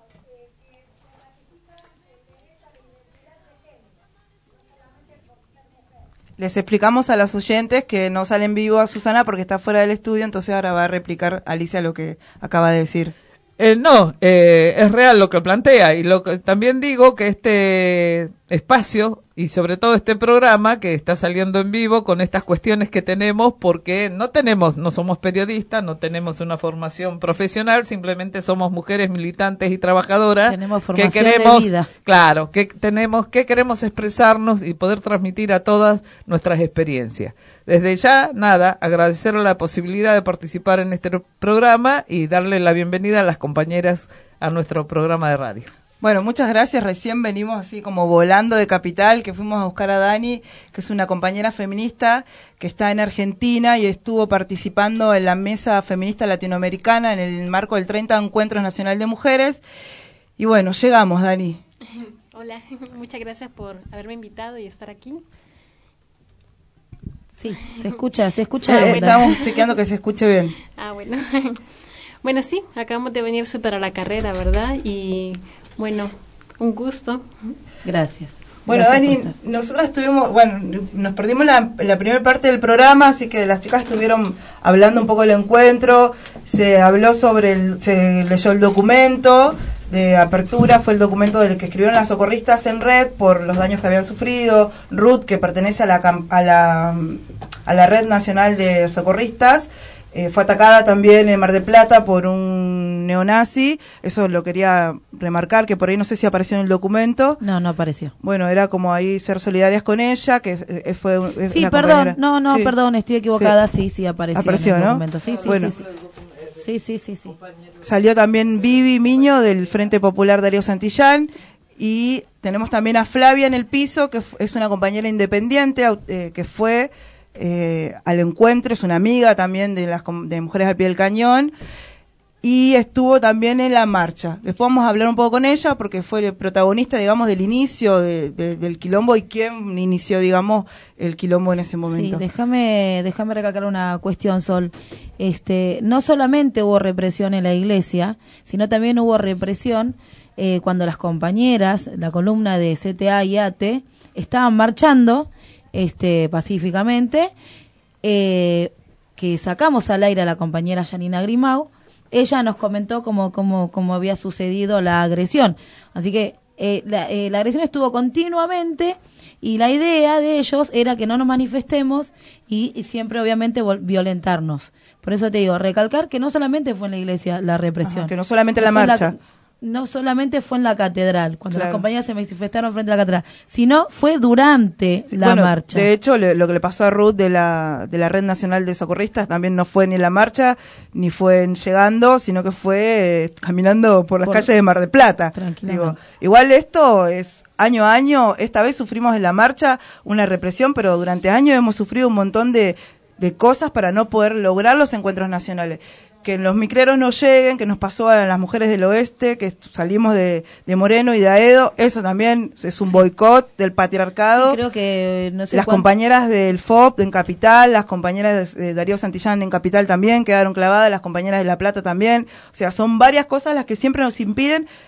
Les explicamos a los oyentes que no sale en vivo a Susana porque está fuera del estudio, entonces ahora va a replicar Alicia lo que acaba de decir. No, es real lo que plantea y lo que también digo que este espacio y sobre todo este programa que está saliendo en vivo con estas cuestiones que tenemos porque no somos periodistas, no tenemos una formación profesional, simplemente somos mujeres militantes y trabajadoras tenemos formación que queremos, de vida. Claro, que queremos expresarnos y poder transmitir a todas nuestras experiencias. Desde ya, agradecerle la posibilidad de participar en este programa y darle la bienvenida a las compañeras a nuestro programa de radio. Bueno, muchas gracias. Recién venimos así como volando de Capital, que fuimos a buscar a Dani, que es una compañera feminista que está en Argentina y estuvo participando en la Mesa Feminista Latinoamericana en el marco del 30 Encuentro Nacional de Mujeres. Y bueno, llegamos, Dani. Hola, muchas gracias por haberme invitado y estar aquí. Sí, se escucha. Estamos chequeando que se escuche bien. Bueno. Bueno, sí, acabamos de venir súper a la carrera, ¿verdad? Y bueno, un gusto. Gracias. Bueno, Dani, nosotros nos perdimos la primera parte del programa, así que las chicas estuvieron hablando un poco del encuentro, se habló se leyó el documento de apertura, fue el documento del que escribieron las socorristas en red por los daños que habían sufrido, Ruth, que pertenece a la Red Nacional de Socorristas, fue atacada también en Mar del Plata por un neonazi, eso lo quería remarcar, que por ahí no sé si apareció en el documento. No apareció. Bueno, era como ahí ser solidarias con ella, que fue sí, perdón, sí. Perdón, estoy equivocada, sí, apareció en el documento. Sí. Salió también Vivi Miño del Frente Popular Darío Santillán y tenemos también a Flavia en el piso, que es una compañera independiente que fue al encuentro, es una amiga también de Mujeres al Pie del Cañón y estuvo también en la marcha. Después vamos a hablar un poco con ella porque fue el protagonista, digamos, del inicio del quilombo y quién inició, digamos, el quilombo en ese momento. Sí, déjame recalcar una cuestión, Sol. No solamente hubo represión en la iglesia, sino también hubo represión cuando las compañeras, la columna de CTA y ATE, estaban marchando pacíficamente, que sacamos al aire a la compañera Janina Grimau. Ella nos comentó cómo había sucedido la agresión. Así que la agresión estuvo continuamente y la idea de ellos era que no nos manifestemos y siempre obviamente violentarnos. Por eso te digo, recalcar que no solamente fue en la iglesia la represión. Que no solamente la marcha. No solamente fue en la catedral, cuando las compañeras se manifestaron frente a la catedral, sino fue durante la marcha. De hecho, lo que le pasó a Ruth de la Red Nacional de Socorristas también no fue ni en la marcha, ni fue en llegando, sino que fue caminando por las calles de Mar del Plata. Tranquilamente. Igual esto es año a año, esta vez sufrimos en la marcha una represión, pero durante años hemos sufrido un montón de cosas para no poder lograr los encuentros nacionales. Que los micreros no lleguen, que nos pasó a las mujeres del oeste, que salimos de Moreno y de Aedo, eso también es un boicot del patriarcado. Sí, creo que las compañeras del FOP en Capital, las compañeras de Darío Santillán en Capital también quedaron clavadas, las compañeras de La Plata también, o sea, son varias cosas las que siempre nos impiden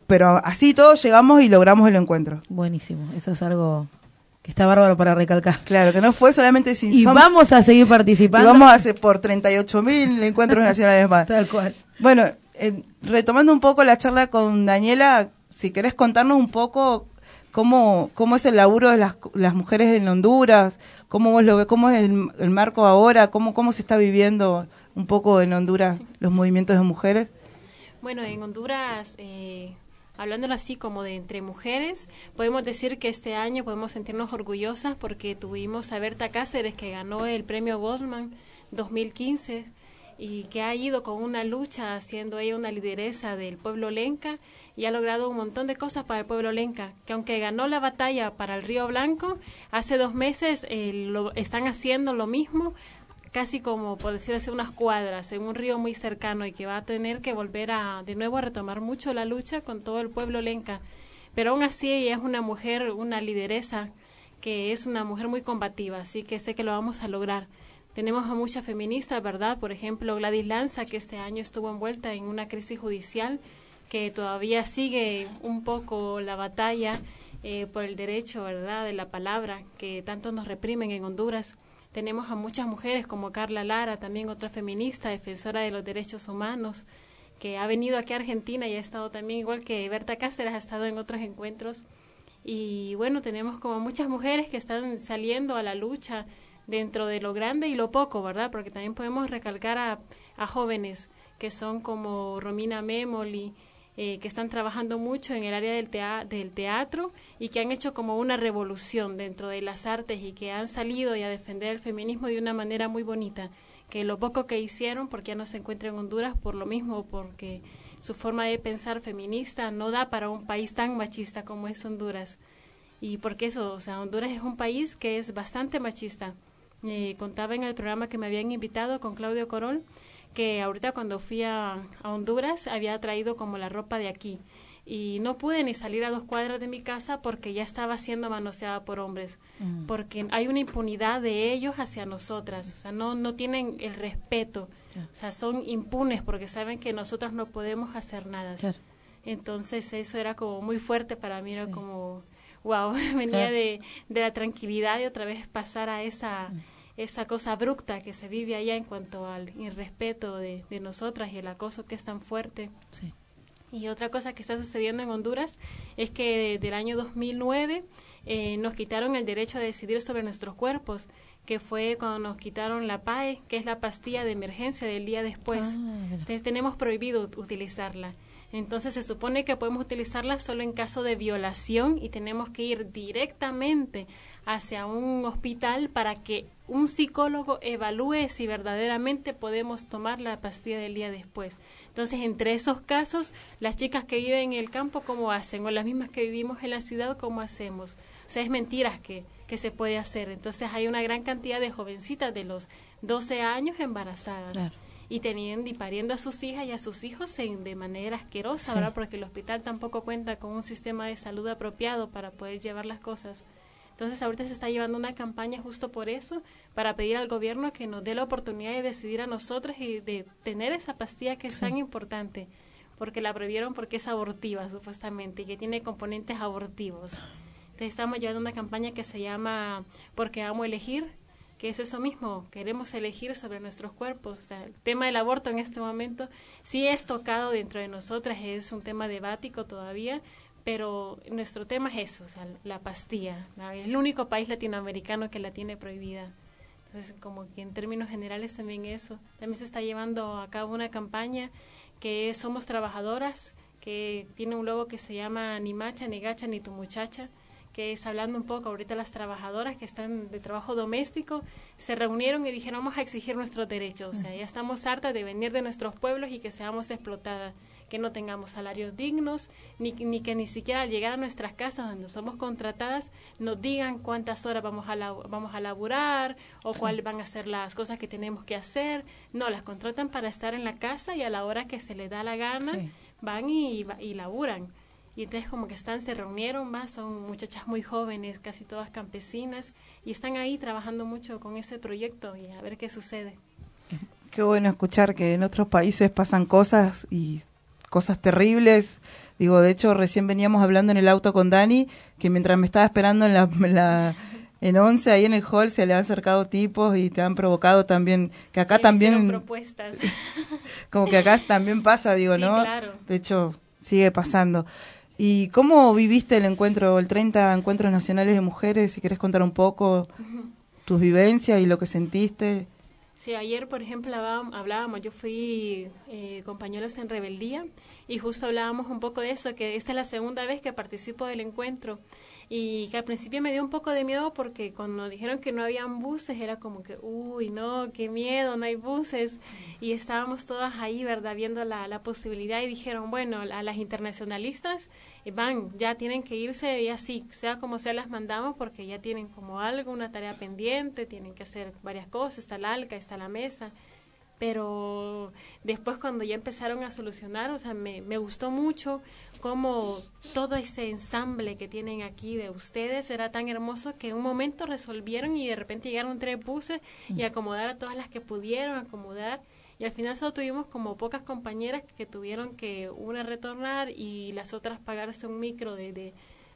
pero así todos llegamos y logramos el encuentro. Buenísimo, eso es algo que está bárbaro para recalcar. Claro, que no fue solamente sin Y vamos a seguir participando. Y vamos a hacer por 38.000 encuentros nacionales más. Tal cual. Bueno, retomando un poco la charla con Daniela, si querés contarnos un poco cómo es el laburo de las mujeres en Honduras, cómo vos lo ves, cómo es el marco ahora, cómo se está viviendo un poco en Honduras los movimientos de mujeres. Bueno, en Honduras, hablándolo así como de entre mujeres, podemos decir que este año podemos sentirnos orgullosas porque tuvimos a Berta Cáceres, que ganó el premio Goldman 2015 y que ha ido con una lucha, siendo ella una lideresa del pueblo lenca, y ha logrado un montón de cosas para el pueblo lenca, que aunque ganó la batalla para el Río Blanco, hace 2 meses están haciendo lo mismo, casi como, por decir así, unas cuadras en un río muy cercano, y que va a tener que volver de nuevo a retomar mucho la lucha con todo el pueblo lenca. Pero aún así ella es una mujer, una lideresa, que es una mujer muy combativa, así que sé que lo vamos a lograr. Tenemos a muchas feministas, ¿verdad? Por ejemplo, Gladys Lanza, que este año estuvo envuelta en una crisis judicial, que todavía sigue un poco la batalla por el derecho, ¿verdad?, de la palabra, que tanto nos reprimen en Honduras. Tenemos a muchas mujeres como Carla Lara, también otra feminista, defensora de los derechos humanos, que ha venido aquí a Argentina y ha estado también, igual que Berta Cáceres, ha estado en otros encuentros. Y bueno, tenemos como muchas mujeres que están saliendo a la lucha dentro de lo grande y lo poco, ¿verdad? Porque también podemos recalcar a jóvenes que son como Romina Memoli, que están trabajando mucho en el área del teatro y que han hecho como una revolución dentro de las artes y que han salido y a defender el feminismo de una manera muy bonita, que lo poco que hicieron, porque ya no se encuentra en Honduras por lo mismo, porque su forma de pensar feminista no da para un país tan machista como es Honduras. Y porque eso, o sea, Honduras es un país que es bastante machista. Contaba en el programa que me habían invitado con Claudio Corol, que ahorita cuando fui a Honduras había traído como la ropa de aquí y no pude ni salir a 2 cuadras de mi casa porque ya estaba siendo manoseada por hombres, porque hay una impunidad de ellos hacia nosotras, o sea, no tienen el respeto, o sea, son impunes porque saben que nosotras no podemos hacer nada. Claro. Entonces eso era como muy fuerte para mí, era como, wow, venía de la tranquilidad y otra vez pasar a esa cosa abrupta que se vive allá en cuanto al irrespeto de nosotras y el acoso que es tan fuerte. Sí. Y otra cosa que está sucediendo en Honduras es que del año 2009 nos quitaron el derecho a decidir sobre nuestros cuerpos, que fue cuando nos quitaron la PAE, que es la pastilla de emergencia del día después. Entonces tenemos prohibido utilizarla. Entonces se supone que podemos utilizarla solo en caso de violación y tenemos que ir directamente hacia un hospital para que un psicólogo evalúe si verdaderamente podemos tomar la pastilla del día después. Entonces, entre esos casos, las chicas que viven en el campo, ¿cómo hacen? O las mismas que vivimos en la ciudad, ¿cómo hacemos? O sea, es mentiras que se puede hacer. Entonces, hay una gran cantidad de jovencitas de los 12 años embarazadas. Claro. Y teniendo y pariendo a sus hijas y a sus hijos de manera asquerosa, ¿verdad? Porque el hospital tampoco cuenta con un sistema de salud apropiado para poder llevar las cosas. Entonces ahorita se está llevando una campaña justo por eso, para pedir al gobierno que nos dé la oportunidad de decidir a nosotros y de tener esa pastilla que es tan importante, porque la prohibieron porque es abortiva supuestamente y que tiene componentes abortivos. Entonces estamos llevando una campaña que se llama Porque Amo Elegir, que es eso mismo, queremos elegir sobre nuestros cuerpos. O sea, el tema del aborto en este momento sí es tocado dentro de nosotras, es un tema debático todavía, pero nuestro tema es eso, o sea, la pastilla, ¿no? Es el único país latinoamericano que la tiene prohibida. Entonces, como que en términos generales también eso. También se está llevando a cabo una campaña que es Somos Trabajadoras, que tiene un logo que se llama Ni Macha, Ni Gacha, Ni Tu Muchacha, que es hablando un poco ahorita las trabajadoras que están de trabajo doméstico, se reunieron y dijeron vamos a exigir nuestros derechos, o sea, ya estamos hartas de venir de nuestros pueblos y que seamos explotadas, que no tengamos salarios dignos, ni que ni siquiera al llegar a nuestras casas donde somos contratadas nos digan cuántas horas vamos a laburar o cuáles van a ser las cosas que tenemos que hacer. No, las contratan para estar en la casa y a la hora que se les da la gana van y laburan. Y entonces como que se reunieron más, son muchachas muy jóvenes, casi todas campesinas, y están ahí trabajando mucho con ese proyecto y a ver qué sucede. Qué bueno escuchar que en otros países pasan cosas y cosas terribles Digo, de hecho, recién veníamos hablando en el auto con Dani, que mientras me estaba esperando en 11, ahí en el hall, se le han acercado tipos y te han provocado también, que acá también... propuestas. Como que acá también pasa, digo, Sí, ¿no? claro. De hecho, sigue pasando. ¿Y cómo viviste el 30 Encuentros Nacionales de Mujeres? Si querés contar un poco tus vivencias y lo que sentiste. Sí, ayer, por ejemplo, hablábamos, yo fui compañeros en rebeldía y justo hablábamos un poco de eso, que esta es la segunda vez que participo del encuentro y que al principio me dio un poco de miedo porque cuando dijeron que no habían buses era como que, uy, no, qué miedo, no hay buses. Y estábamos todas ahí, ¿verdad?, viendo la posibilidad y dijeron, bueno, a las internacionalistas ya tienen que irse y así, sea como sea las mandamos porque ya tienen como algo, una tarea pendiente, tienen que hacer varias cosas, está la ALCA, está la mesa. Pero después cuando ya empezaron a solucionar, o sea, me gustó mucho cómo todo ese ensamble que tienen aquí de ustedes era tan hermoso que en un momento resolvieron y de repente llegaron 3 buses y acomodar a todas las que pudieron acomodar. Y al final solo tuvimos como pocas compañeras que tuvieron que una retornar y las otras pagarse un micro de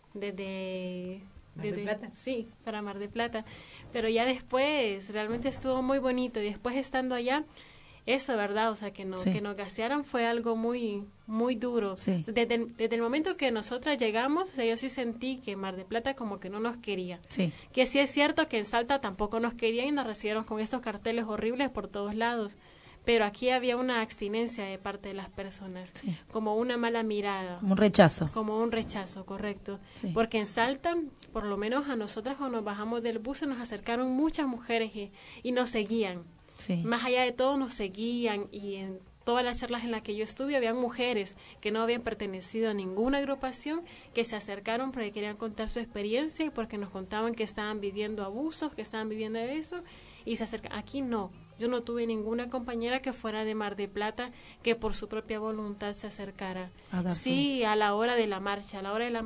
Mar del Plata. Sí, para Mar del Plata. Pero ya después realmente estuvo muy bonito y después estando allá, eso, ¿verdad? O sea, que nos gasearon fue algo muy muy duro. Sí. Desde el momento que nosotras llegamos, o sea, yo sí sentí que Mar del Plata como que no nos quería. Sí. Que sí es cierto que en Salta tampoco nos querían y nos recibieron con estos carteles horribles por todos lados. Pero aquí había una abstinencia de parte de las personas, como una mala mirada. Como un rechazo. Como un rechazo, correcto. Sí. Porque en Salta, por lo menos a nosotras cuando nos bajamos del bus, se nos acercaron muchas mujeres y nos seguían. Sí. Más allá de todo, nos seguían y en todas las charlas en las que yo estuve, habían mujeres que no habían pertenecido a ninguna agrupación, que se acercaron porque querían contar su experiencia y porque nos contaban que estaban viviendo abusos, que estaban viviendo eso, y se acercan. Aquí no. Yo no tuve ninguna compañera que fuera de Mar del Plata que por su propia voluntad se acercara. Sí, a la hora de la marcha.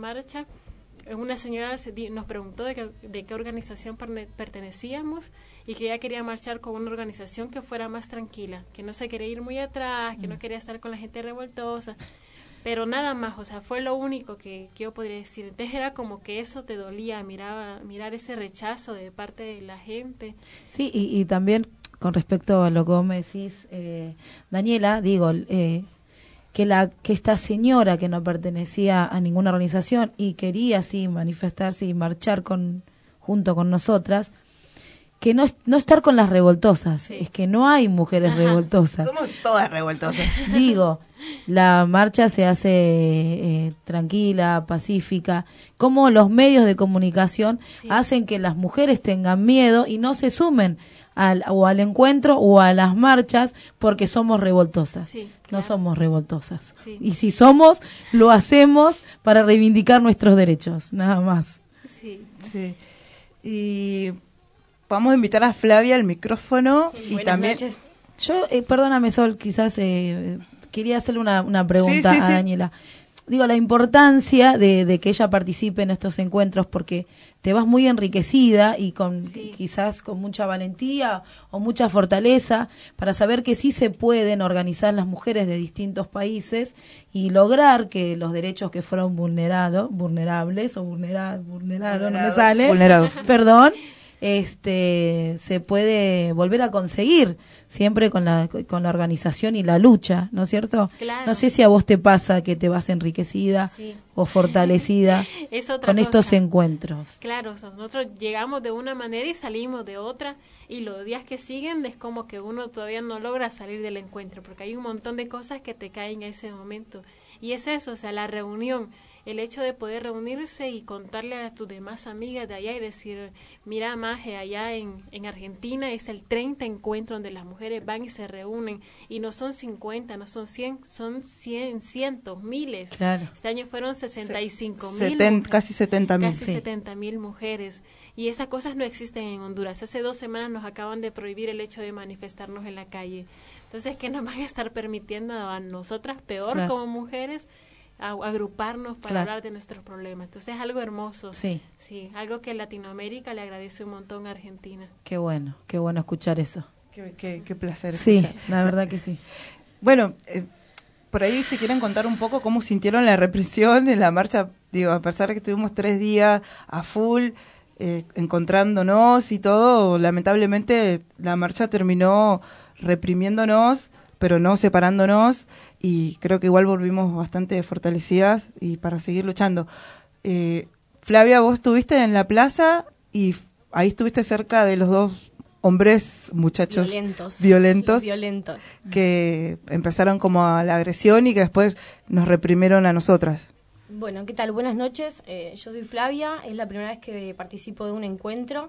Una señora nos preguntó de qué organización pertenecíamos y que ella quería marchar con una organización que fuera más tranquila, que no se quería ir muy atrás, que no quería estar con la gente revoltosa. Pero nada más, o sea, fue lo único que yo podría decir. Entonces era como que eso te dolía, mirar ese rechazo de parte de la gente. Sí, y también con respecto a lo que vos me decís, Daniela, digo, que esta señora que no pertenecía a ninguna organización y quería así manifestarse y marchar junto con nosotras, que no estar con las revoltosas, es que no hay mujeres revoltosas. Somos todas revoltosas. Digo, la marcha se hace tranquila, pacífica, como los medios de comunicación hacen que las mujeres tengan miedo y no se sumen al encuentro o a las marchas porque somos revoltosas. No somos revoltosas. Y si somos, lo hacemos para reivindicar nuestros derechos, nada más. Sí. Y vamos a invitar a Flavia al micrófono. Y Buenas también noches. Yo, perdóname, Sol, quizás quería hacerle una pregunta a Daniela. Digo, la importancia de que ella participe en estos encuentros, porque te vas muy enriquecida y quizás con mucha valentía o mucha fortaleza para saber que sí se pueden organizar las mujeres de distintos países y lograr que los derechos que fueron vulnerados, no me sale, perdón, se puede volver a conseguir siempre con la organización y la lucha, ¿no es cierto? Claro. No sé si a vos te pasa que te vas enriquecida o fortalecida con estos encuentros. Claro, o sea, nosotros llegamos de una manera y salimos de otra, y los días que siguen es como que uno todavía no logra salir del encuentro, porque hay un montón de cosas que te caen en ese momento. Y es eso, o sea, la reunión, el hecho de poder reunirse y contarle a tus demás amigas de allá y decir, mira, Maje, allá en Argentina es el 30 encuentro donde las mujeres van y se reúnen, y no son 50, no son 100, son cientos, miles. Claro. Este año fueron 65,000. Casi 70,000. Casi 70,000 mujeres. Y esas cosas no existen en Honduras. Hace 2 semanas nos acaban de prohibir el hecho de manifestarnos en la calle. Entonces, ¿qué nos van a estar permitiendo a nosotras, peor como mujeres, agruparnos para hablar de nuestros problemas? Entonces es algo hermoso. Sí, algo que Latinoamérica le agradece un montón a Argentina. Qué bueno escuchar eso. Qué placer escuchar. Sí, la verdad que sí. Bueno, por ahí si quieren contar un poco cómo sintieron la represión en la marcha, digo, a pesar de que estuvimos 3 días a full, encontrándonos y todo, lamentablemente la marcha terminó reprimiéndonos, pero no separándonos, y creo que igual volvimos bastante fortalecidas y para seguir luchando. Flavia, vos estuviste en la plaza y ahí estuviste cerca de los 2 hombres, muchachos violentos que empezaron como a la agresión y que después nos reprimieron a nosotras. Bueno, ¿qué tal? Buenas noches. Yo soy Flavia, es la primera vez que participo de un encuentro.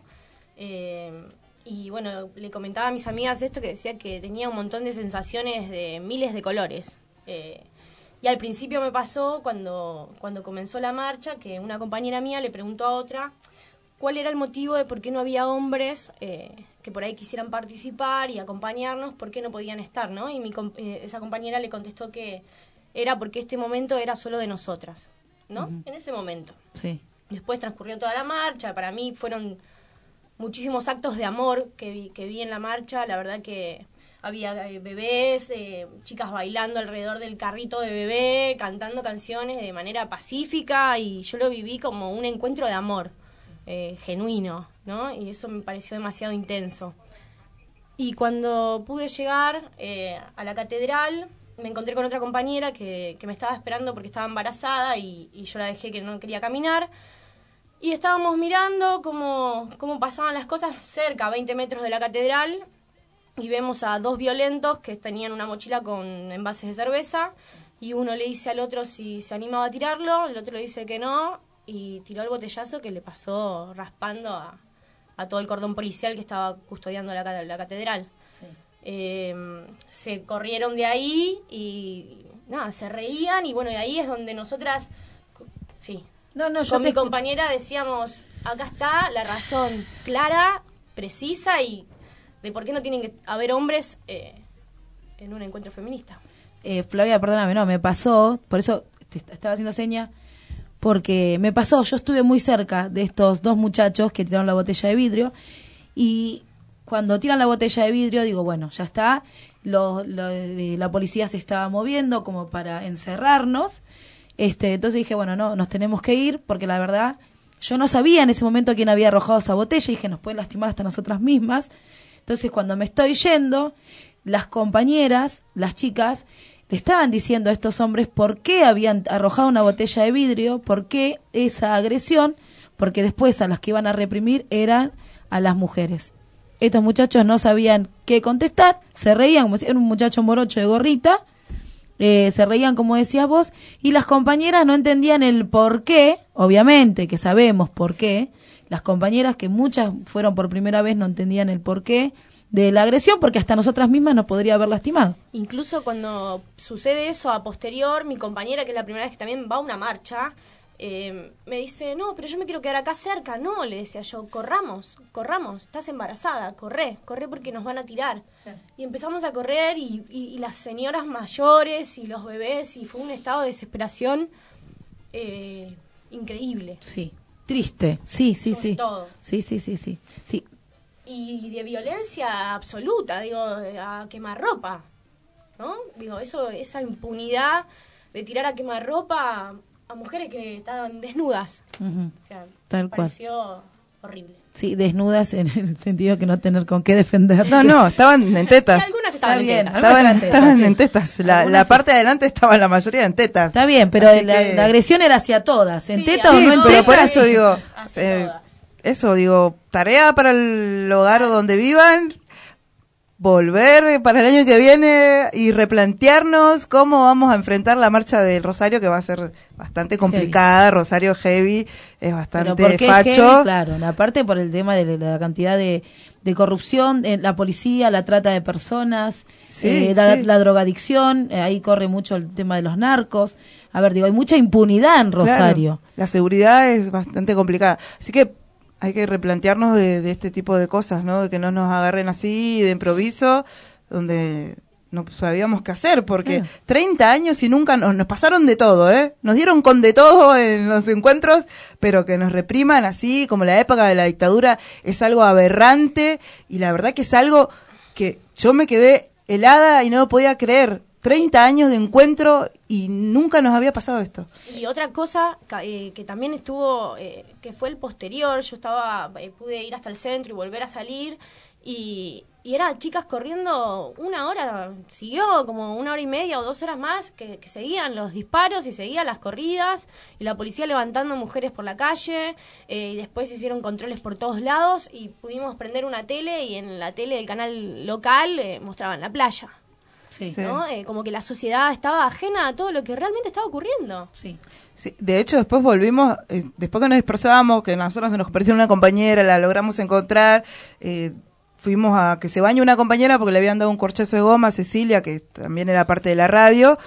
Y bueno, le comentaba a mis amigas esto, que decía que tenía un montón de sensaciones de miles de colores. Y al principio me pasó cuando comenzó la marcha, que una compañera mía le preguntó a otra cuál era el motivo de por qué no había hombres que por ahí quisieran participar y acompañarnos, por qué no podían estar, ¿no? Y esa compañera le contestó que era porque este momento era solo de nosotras, ¿no? En ese momento. Sí. Después transcurrió toda la marcha. Para mí fueron muchísimos actos de amor que vi en la marcha. La verdad que había bebés, chicas bailando alrededor del carrito de bebé, cantando canciones de manera pacífica, y yo lo viví como un encuentro de amor genuino, ¿no? Y eso me pareció demasiado intenso. Y cuando pude llegar a la catedral, me encontré con otra compañera que me estaba esperando porque estaba embarazada y yo la dejé, que no quería caminar. Y estábamos mirando cómo pasaban las cosas cerca, a 20 metros de la catedral, y vemos a 2 violentos que tenían una mochila con envases de cerveza, y uno le dice al otro si se animaba a tirarlo, el otro le dice que no, y tiró el botellazo que le pasó raspando a todo el cordón policial que estaba custodiando la catedral. Sí. Se corrieron de ahí y nada, se reían, y bueno, y ahí es donde nosotras, sí, con mi compañera decíamos, acá está la razón clara, precisa, y de por qué no tienen que haber hombres en un encuentro feminista. Flavia, perdóname, no, me pasó, por eso te estaba haciendo seña, porque me pasó, yo estuve muy cerca de estos 2 muchachos que tiraron la botella de vidrio, y cuando tiran la botella de vidrio digo, bueno, ya está, la policía se estaba moviendo como para encerrarnos, entonces dije, bueno, no, nos tenemos que ir, porque la verdad, yo no sabía en ese momento quién había arrojado esa botella, y dije, nos pueden lastimar hasta nosotras mismas. Entonces cuando me estoy yendo, las compañeras, las chicas, le estaban diciendo a estos hombres por qué habían arrojado una botella de vidrio, por qué esa agresión, porque después a las que iban a reprimir eran a las mujeres. Estos muchachos no sabían qué contestar, se reían como si era un muchacho morocho de gorrita, se reían como decías vos, y las compañeras no entendían el por qué, obviamente que sabemos por qué, las compañeras, que muchas fueron por primera vez, no entendían el porqué de la agresión, porque hasta nosotras mismas nos podría haber lastimado. Incluso cuando sucede eso a posterior, mi compañera, que es la primera vez que también va a una marcha, me dice, no, pero yo me quiero quedar acá cerca. No, le decía yo, corramos, estás embarazada, corre porque nos van a tirar. Y empezamos a correr, y las señoras mayores y los bebés, y fue un estado de desesperación increíble. Sí. Triste, sí. Todo. Sí. Y de violencia absoluta, digo, a quemarropa, ¿no? Digo, esa impunidad de tirar a quemarropa a mujeres que estaban desnudas. O sea, tal cual. Pareció horrible. Sí, desnudas en el sentido que no tener con qué defender. No, estaban en tetas. Sí, algunas estaban en tetas. Estaban en tetas. La parte de adelante estaba la mayoría en tetas. Está bien, pero la agresión era hacia todas. ¿En tetas o no en tetas? Pero por eso digo, tarea para el hogar donde vivan, volver para el año que viene y replantearnos cómo vamos a enfrentar la marcha del Rosario, que va a ser bastante complicada. Heavy. Rosario heavy, es bastante facho. Heavy, claro, aparte por el tema de la cantidad de corrupción, la policía, la trata de personas, la drogadicción, ahí corre mucho el tema de los narcos. A ver, digo, hay mucha impunidad en Rosario. Claro, la seguridad es bastante complicada. Así que hay que replantearnos de este tipo de cosas, ¿no? De que no nos agarren así de improviso, donde no sabíamos qué hacer, porque 30 años y nunca nos pasaron de todo, nos dieron con de todo en los encuentros, pero que nos repriman así, como la época de la dictadura, es algo aberrante, y la verdad que es algo que yo me quedé helada y no podía creer. 30 años de encuentro y nunca nos había pasado esto. Y otra cosa que también estuvo, que fue el posterior, yo pude ir hasta el centro y volver a salir, y eran chicas corriendo 1 hora, siguió como 1 hora y media o 2 horas más, que seguían los disparos y seguían las corridas, y la policía levantando mujeres por la calle, y después hicieron controles por todos lados, y pudimos prender una tele, y en la tele del canal local mostraban la playa. Sí. ¿No? Como que la sociedad estaba ajena a todo lo que realmente estaba ocurriendo. Sí. Sí, de hecho, después volvimos, después que nos dispersábamos, que nosotros nos perdió una compañera, la logramos encontrar, fuimos a que se bañe una compañera porque le habían dado un corchazo de goma a Cecilia, que también era parte de la radio,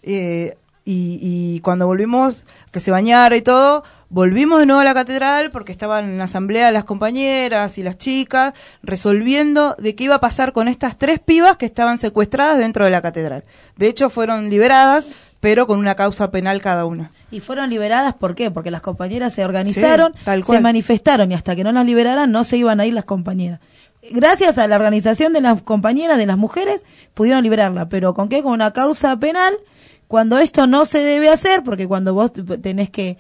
y cuando volvimos, que se bañara y todo, volvimos de nuevo a la catedral porque estaban en asamblea las compañeras y las chicas resolviendo de qué iba a pasar con estas 3 pibas que estaban secuestradas dentro de la catedral. De hecho, fueron liberadas, pero con una causa penal cada una. Y fueron liberadas, ¿por qué? Porque las compañeras se organizaron, sí, tal cual. Se manifestaron, y hasta que no las liberaran no se iban a ir las compañeras. Gracias a la organización de las compañeras, de las mujeres, pudieron liberarla. ¿Pero con qué? Con una causa penal, cuando esto no se debe hacer, porque cuando vos tenés que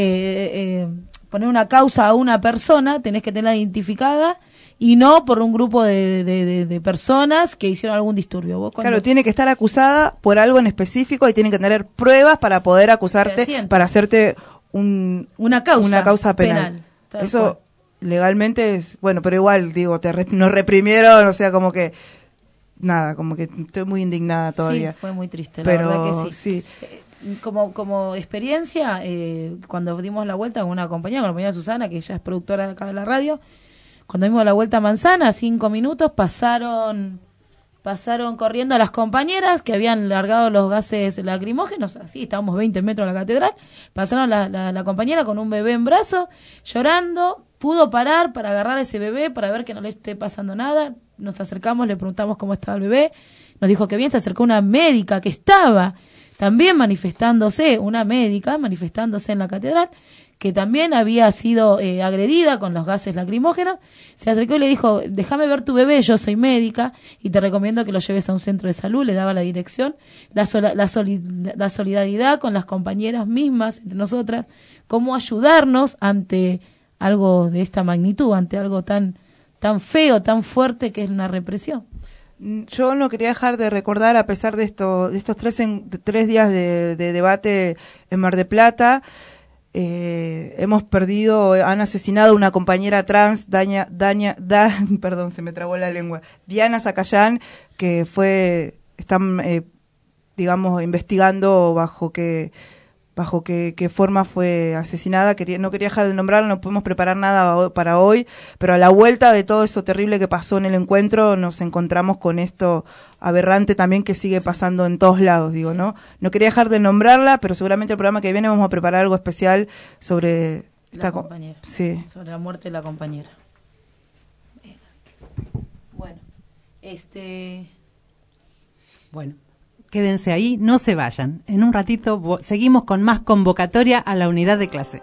poner una causa a una persona, tenés que tenerla identificada, y no por un grupo de personas que hicieron algún disturbio. ¿Vos claro, tiene que estar acusada por algo en específico y tienen que tener pruebas para poder acusarte, para hacerte una causa penal. Eso cual. Legalmente es, bueno, pero igual, digo, nos reprimieron, o sea, como que, nada, como que estoy muy indignada todavía. Sí, fue muy triste, pero, la verdad que sí. Como experiencia, cuando dimos la vuelta con una compañera Susana, que ella es productora de acá de la radio, cuando dimos la vuelta a Manzana, 5 minutos, pasaron corriendo a las compañeras que habían largado los gases lacrimógenos, así estábamos 20 metros de la catedral, pasaron la compañera con un bebé en brazos, llorando, pudo parar para agarrar a ese bebé, para ver que no le esté pasando nada, nos acercamos, le preguntamos cómo estaba el bebé, nos dijo que bien, se acercó una médica que estaba también manifestándose, una médica manifestándose en la catedral, que también había sido agredida con los gases lacrimógenos, se acercó y le dijo, déjame ver tu bebé, yo soy médica y te recomiendo que lo lleves a un centro de salud, le daba la dirección, la solidaridad con las compañeras mismas, entre nosotras, cómo ayudarnos ante algo de esta magnitud, ante algo tan feo, tan fuerte que es una represión. Yo no quería dejar de recordar, a pesar de estos 3 días de debate en Mar del Plata, han asesinado a una compañera trans, perdón, se me trabó la lengua, Diana Zacayán, que están, digamos, investigando bajo qué forma fue asesinada. No quería dejar de nombrarla, no pudimos preparar nada para hoy, pero a la vuelta de todo eso terrible que pasó en el encuentro, nos encontramos con esto aberrante también que sigue pasando en todos lados, digo, ¿no? No quería dejar de nombrarla, pero seguramente el programa que viene vamos a preparar algo especial sobre la compañera. Sí. Sobre la muerte de la compañera. Bueno, quédense ahí, no se vayan. En un ratito seguimos con más convocatoria a la unidad de clase.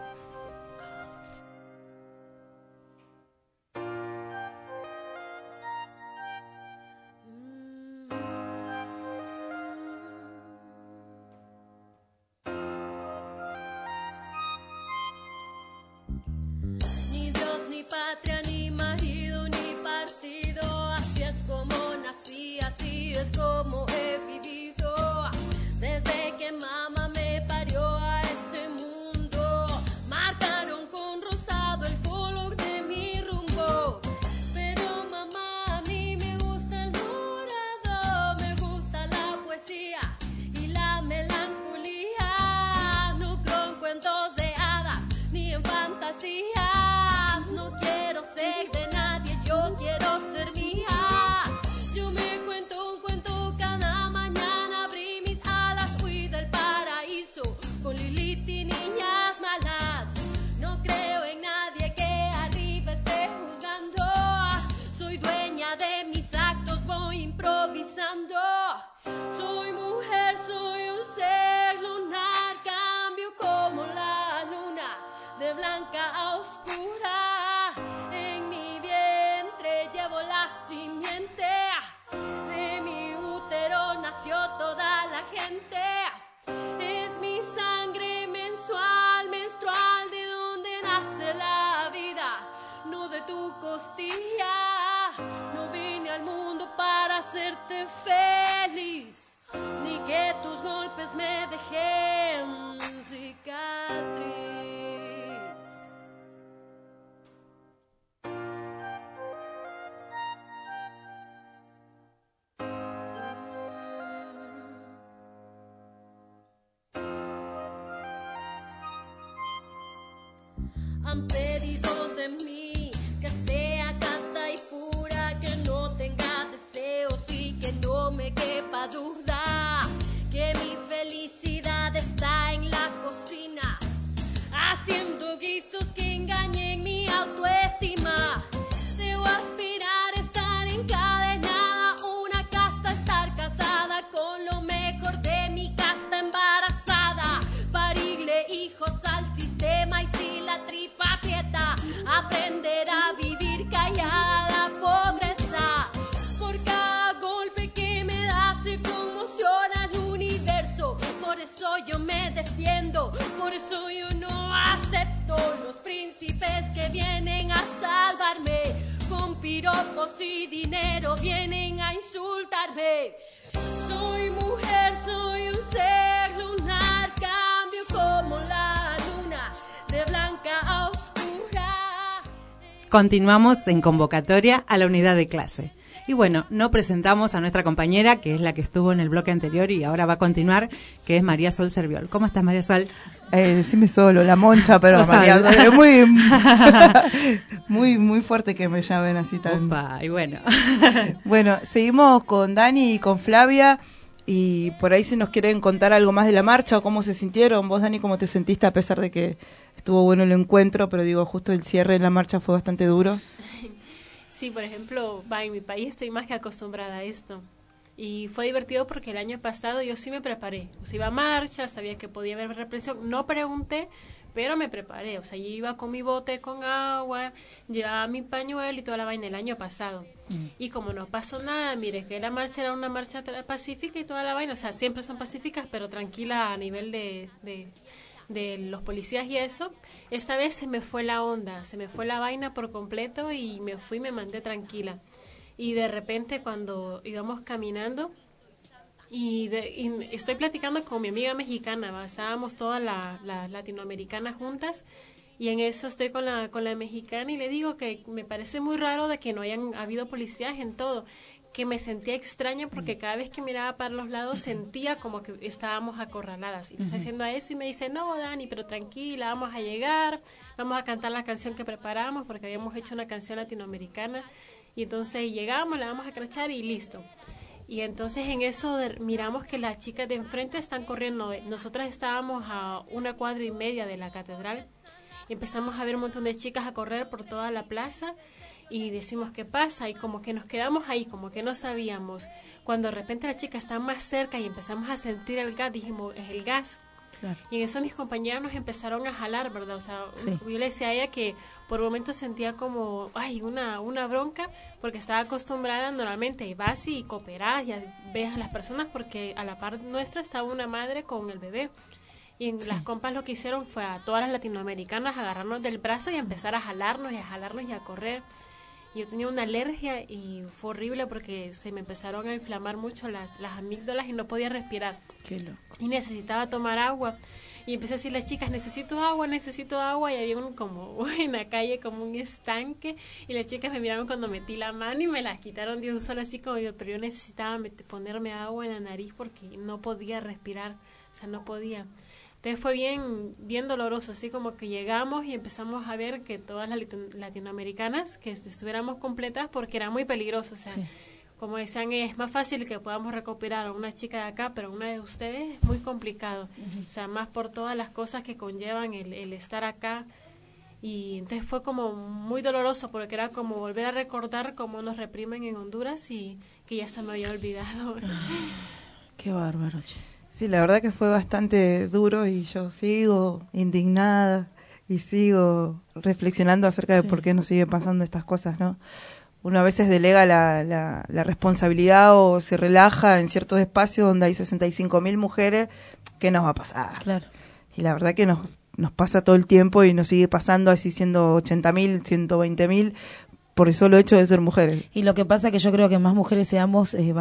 Ni Dios, ni patria, ni marido, ni partido. Así es como nací, así es como he vivido. Desde que mamá me parió a este mundo, marcaron con rosado el color de mi rumbo. Pero mamá, a mí me gusta el dorado, me gusta la poesía y la melancolía. No creo en cuentos de hadas ni en fantasías. No quiero ser de nadie, yo quiero ser mía. Yo me cuento un cuento cada mañana, abrí mis alas, fui del paraíso con Lilith y niñas malas. No creo en nadie que arriba esté juzgando. Soy dueña de mis actos, voy improvisando. Soy mujer, soy un ser lunar, cambio como la luna, de blanca a oscura. En mi vientre llevo la simiente, de mi útero nació toda la gente. Es mi sangre mensual, menstrual, de donde nace la vida, no de tu costilla. No vine al mundo para hacerte feliz, ni que tus golpes me dejen cicatriz. Han pedido de mí que sea casta y pura, que no tenga deseos y que no me quepa duda, que mi felicidad está en la cocina, haciendo guisos que engañen mi autoestima. Debo aspirar a estar encadenada a una casa, estar casada con lo mejor de mi casta, embarazada, parirle hijos al sistema, y si la tripa aprieta, aprender a vivir callada la pobreza. Por cada golpe que me da se conmociona el universo, por eso yo me defiendo, por eso yo no acepto los príncipes que vienen a salvarme, con piropos y dinero vienen a insultarme. Soy mujer, soy un ser lunar, cambio como la luna, de blanca a oscura. Continuamos en convocatoria a la unidad de clase. Y bueno, no presentamos a nuestra compañera, que es la que estuvo en el bloque anterior y ahora va a continuar, que es María Sol Serviol. ¿Cómo estás, María Sol? Decime solo, la Moncha, pero María Sol, es muy fuerte que me llamen así tan. Opa, y bueno. Bueno, seguimos con Dani y con Flavia, y por ahí si nos quieren contar algo más de la marcha o cómo se sintieron. Vos, Dani, ¿cómo te sentiste a pesar de que estuvo bueno el encuentro, pero digo, justo el cierre de la marcha fue bastante duro? Sí, por ejemplo, en mi país estoy más que acostumbrada a esto. Y fue divertido porque el año pasado yo sí me preparé. O sea, iba a marcha, sabía que podía haber represión. No pregunté, pero me preparé. O sea, yo iba con mi bote con agua, llevaba mi pañuelo y toda la vaina el año pasado. Y como no pasó nada, mire que la marcha era una marcha pacífica y toda la vaina. O sea, siempre son pacíficas, pero tranquila a nivel de los policías y eso. Esta vez se me fue la onda, se me fue la vaina por completo y me fui, me mandé tranquila. Y de repente cuando íbamos caminando y estoy platicando con mi amiga mexicana, ¿va? Estábamos todas las latinoamericanas juntas, y en eso estoy con la mexicana y le digo que me parece muy raro de que no hayan habido policías en todo, que me sentía extraña porque cada vez que miraba para los lados sentía como que estábamos acorraladas. Y me está diciendo a eso y me dice, no, Dani, pero tranquila, vamos a llegar, vamos a cantar la canción que preparamos porque habíamos hecho una canción latinoamericana. Y entonces llegamos, la vamos a crachar y listo. Y entonces en eso miramos que las chicas de enfrente están corriendo. Nosotras estábamos a 1,5 cuadras de la catedral. Empezamos a ver un montón de chicas a correr por toda la plaza. Y decimos, ¿qué pasa? Y como que nos quedamos ahí, como que no sabíamos. Cuando de repente las chicas están más cerca y empezamos a sentir el gas, dijimos, es el gas. Claro. Y en eso mis compañeras nos empezaron a jalar, ¿verdad? O sea, sí. Yo le decía a ella que por momentos sentía como, una bronca, porque estaba acostumbrada normalmente, y vas y cooperas, y ves a las personas, porque a la par nuestra estaba una madre con el bebé. Y las compas lo que hicieron fue a todas las latinoamericanas agarrarnos del brazo y empezar a jalarnos y a correr. Yo tenía una alergia y fue horrible porque se me empezaron a inflamar mucho las amígdalas y no podía respirar. Qué loco. Y necesitaba tomar agua. Y empecé a decirle a las chicas, necesito agua. Y había como en la calle como un estanque. Y las chicas me miraron cuando metí la mano y me la quitaron de un solo así como yo. Pero yo necesitaba ponerme agua en la nariz porque no podía respirar. O sea, no podía. Entonces fue bien doloroso, así como que llegamos y empezamos a ver que todas las latinoamericanas, que estuviéramos completas porque era muy peligroso, o sea, como decían, es más fácil que podamos recuperar a una chica de acá, pero una de ustedes es muy complicado, o sea, más por todas las cosas que conllevan el estar acá. Y entonces fue como muy doloroso porque era como volver a recordar cómo nos reprimen en Honduras y que ya se me había olvidado. Qué bárbaro, che. Sí, la verdad que fue bastante duro y yo sigo indignada y sigo reflexionando acerca de por qué nos siguen pasando estas cosas, ¿no? uno a veces delega la responsabilidad o se relaja en ciertos espacios donde hay 65.000 mujeres. ¿Qué nos va a pasar? Claro. Y la verdad que nos pasa todo el tiempo y nos sigue pasando, así siendo 80.000, 120.000, por el solo hecho de ser mujeres. Y lo que pasa que yo creo que más mujeres seamos va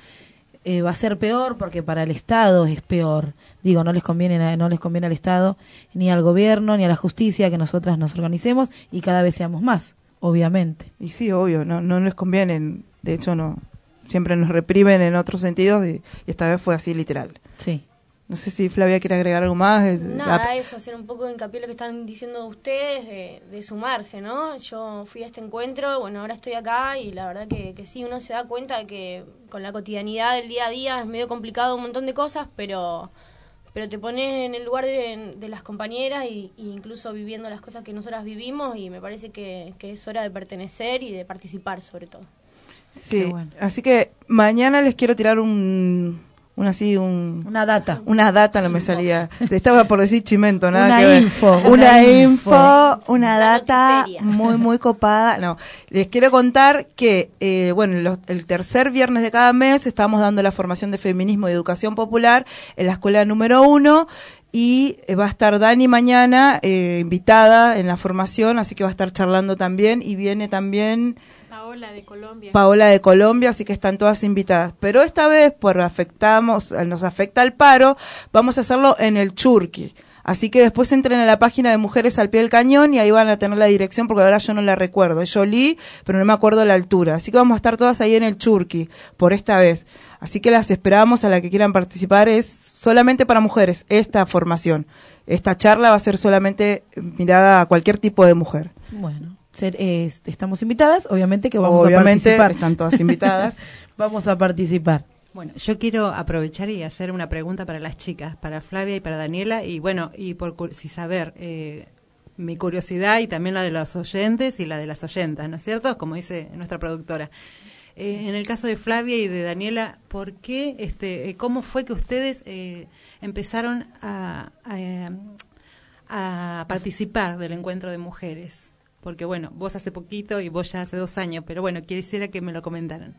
a ser peor, porque para el Estado es peor. Digo, no les conviene al Estado, ni al gobierno, ni a la justicia que nosotras nos organicemos y cada vez seamos más, obviamente. Y sí, obvio, no les conviene. De hecho, no, siempre nos reprimen en otros sentidos y esta vez fue así literal. Sí. No sé si Flavia quiere agregar algo más. Nada, eso, hacer un poco de hincapié en lo que están diciendo ustedes, de sumarse, ¿no? Yo fui a este encuentro, bueno, ahora estoy acá y la verdad que sí, uno se da cuenta de que con la cotidianidad del día a día es medio complicado un montón de cosas, pero te pones en el lugar de las compañeras y incluso viviendo las cosas que nosotras vivimos y me parece que es hora de pertenecer y de participar sobre todo. Sí, bueno. Así que mañana les quiero tirar una data. Una data no me salía. Estaba por decir chimento, nada que ver. Una data muy, muy copada. No, les quiero contar que, el tercer viernes de cada mes estamos dando la formación de feminismo y educación popular en la escuela número 1 y va a estar Dani mañana invitada en la formación, así que va a estar charlando también y viene también Paola de Colombia, así que están todas invitadas. Pero esta vez, nos afecta el paro, vamos a hacerlo en el Churqui. Así que después entren a la página de Mujeres al Pie del Cañón y ahí van a tener la dirección, porque ahora yo no la recuerdo. Es Jolie, pero no me acuerdo la altura. Así que vamos a estar todas ahí en el Churqui, por esta vez. Así que las esperamos, a la que quieran participar. Es solamente para mujeres esta formación. Esta charla va a ser solamente mirada a cualquier tipo de mujer. Bueno. Estamos invitadas, obviamente que vamos a participar. Están todas invitadas. Vamos a participar. Bueno, yo quiero aprovechar y hacer una pregunta para las chicas, para Flavia y para Daniela, y bueno, y por saber mi curiosidad y también la de los oyentes y la de las oyentas, ¿no es cierto? Como dice nuestra productora. En el caso de Flavia y de Daniela, ¿por qué, cómo fue que ustedes empezaron a participar del encuentro de mujeres? Porque bueno, vos hace poquito y vos ya hace 2 años, pero bueno, quisiera que me lo comentaran.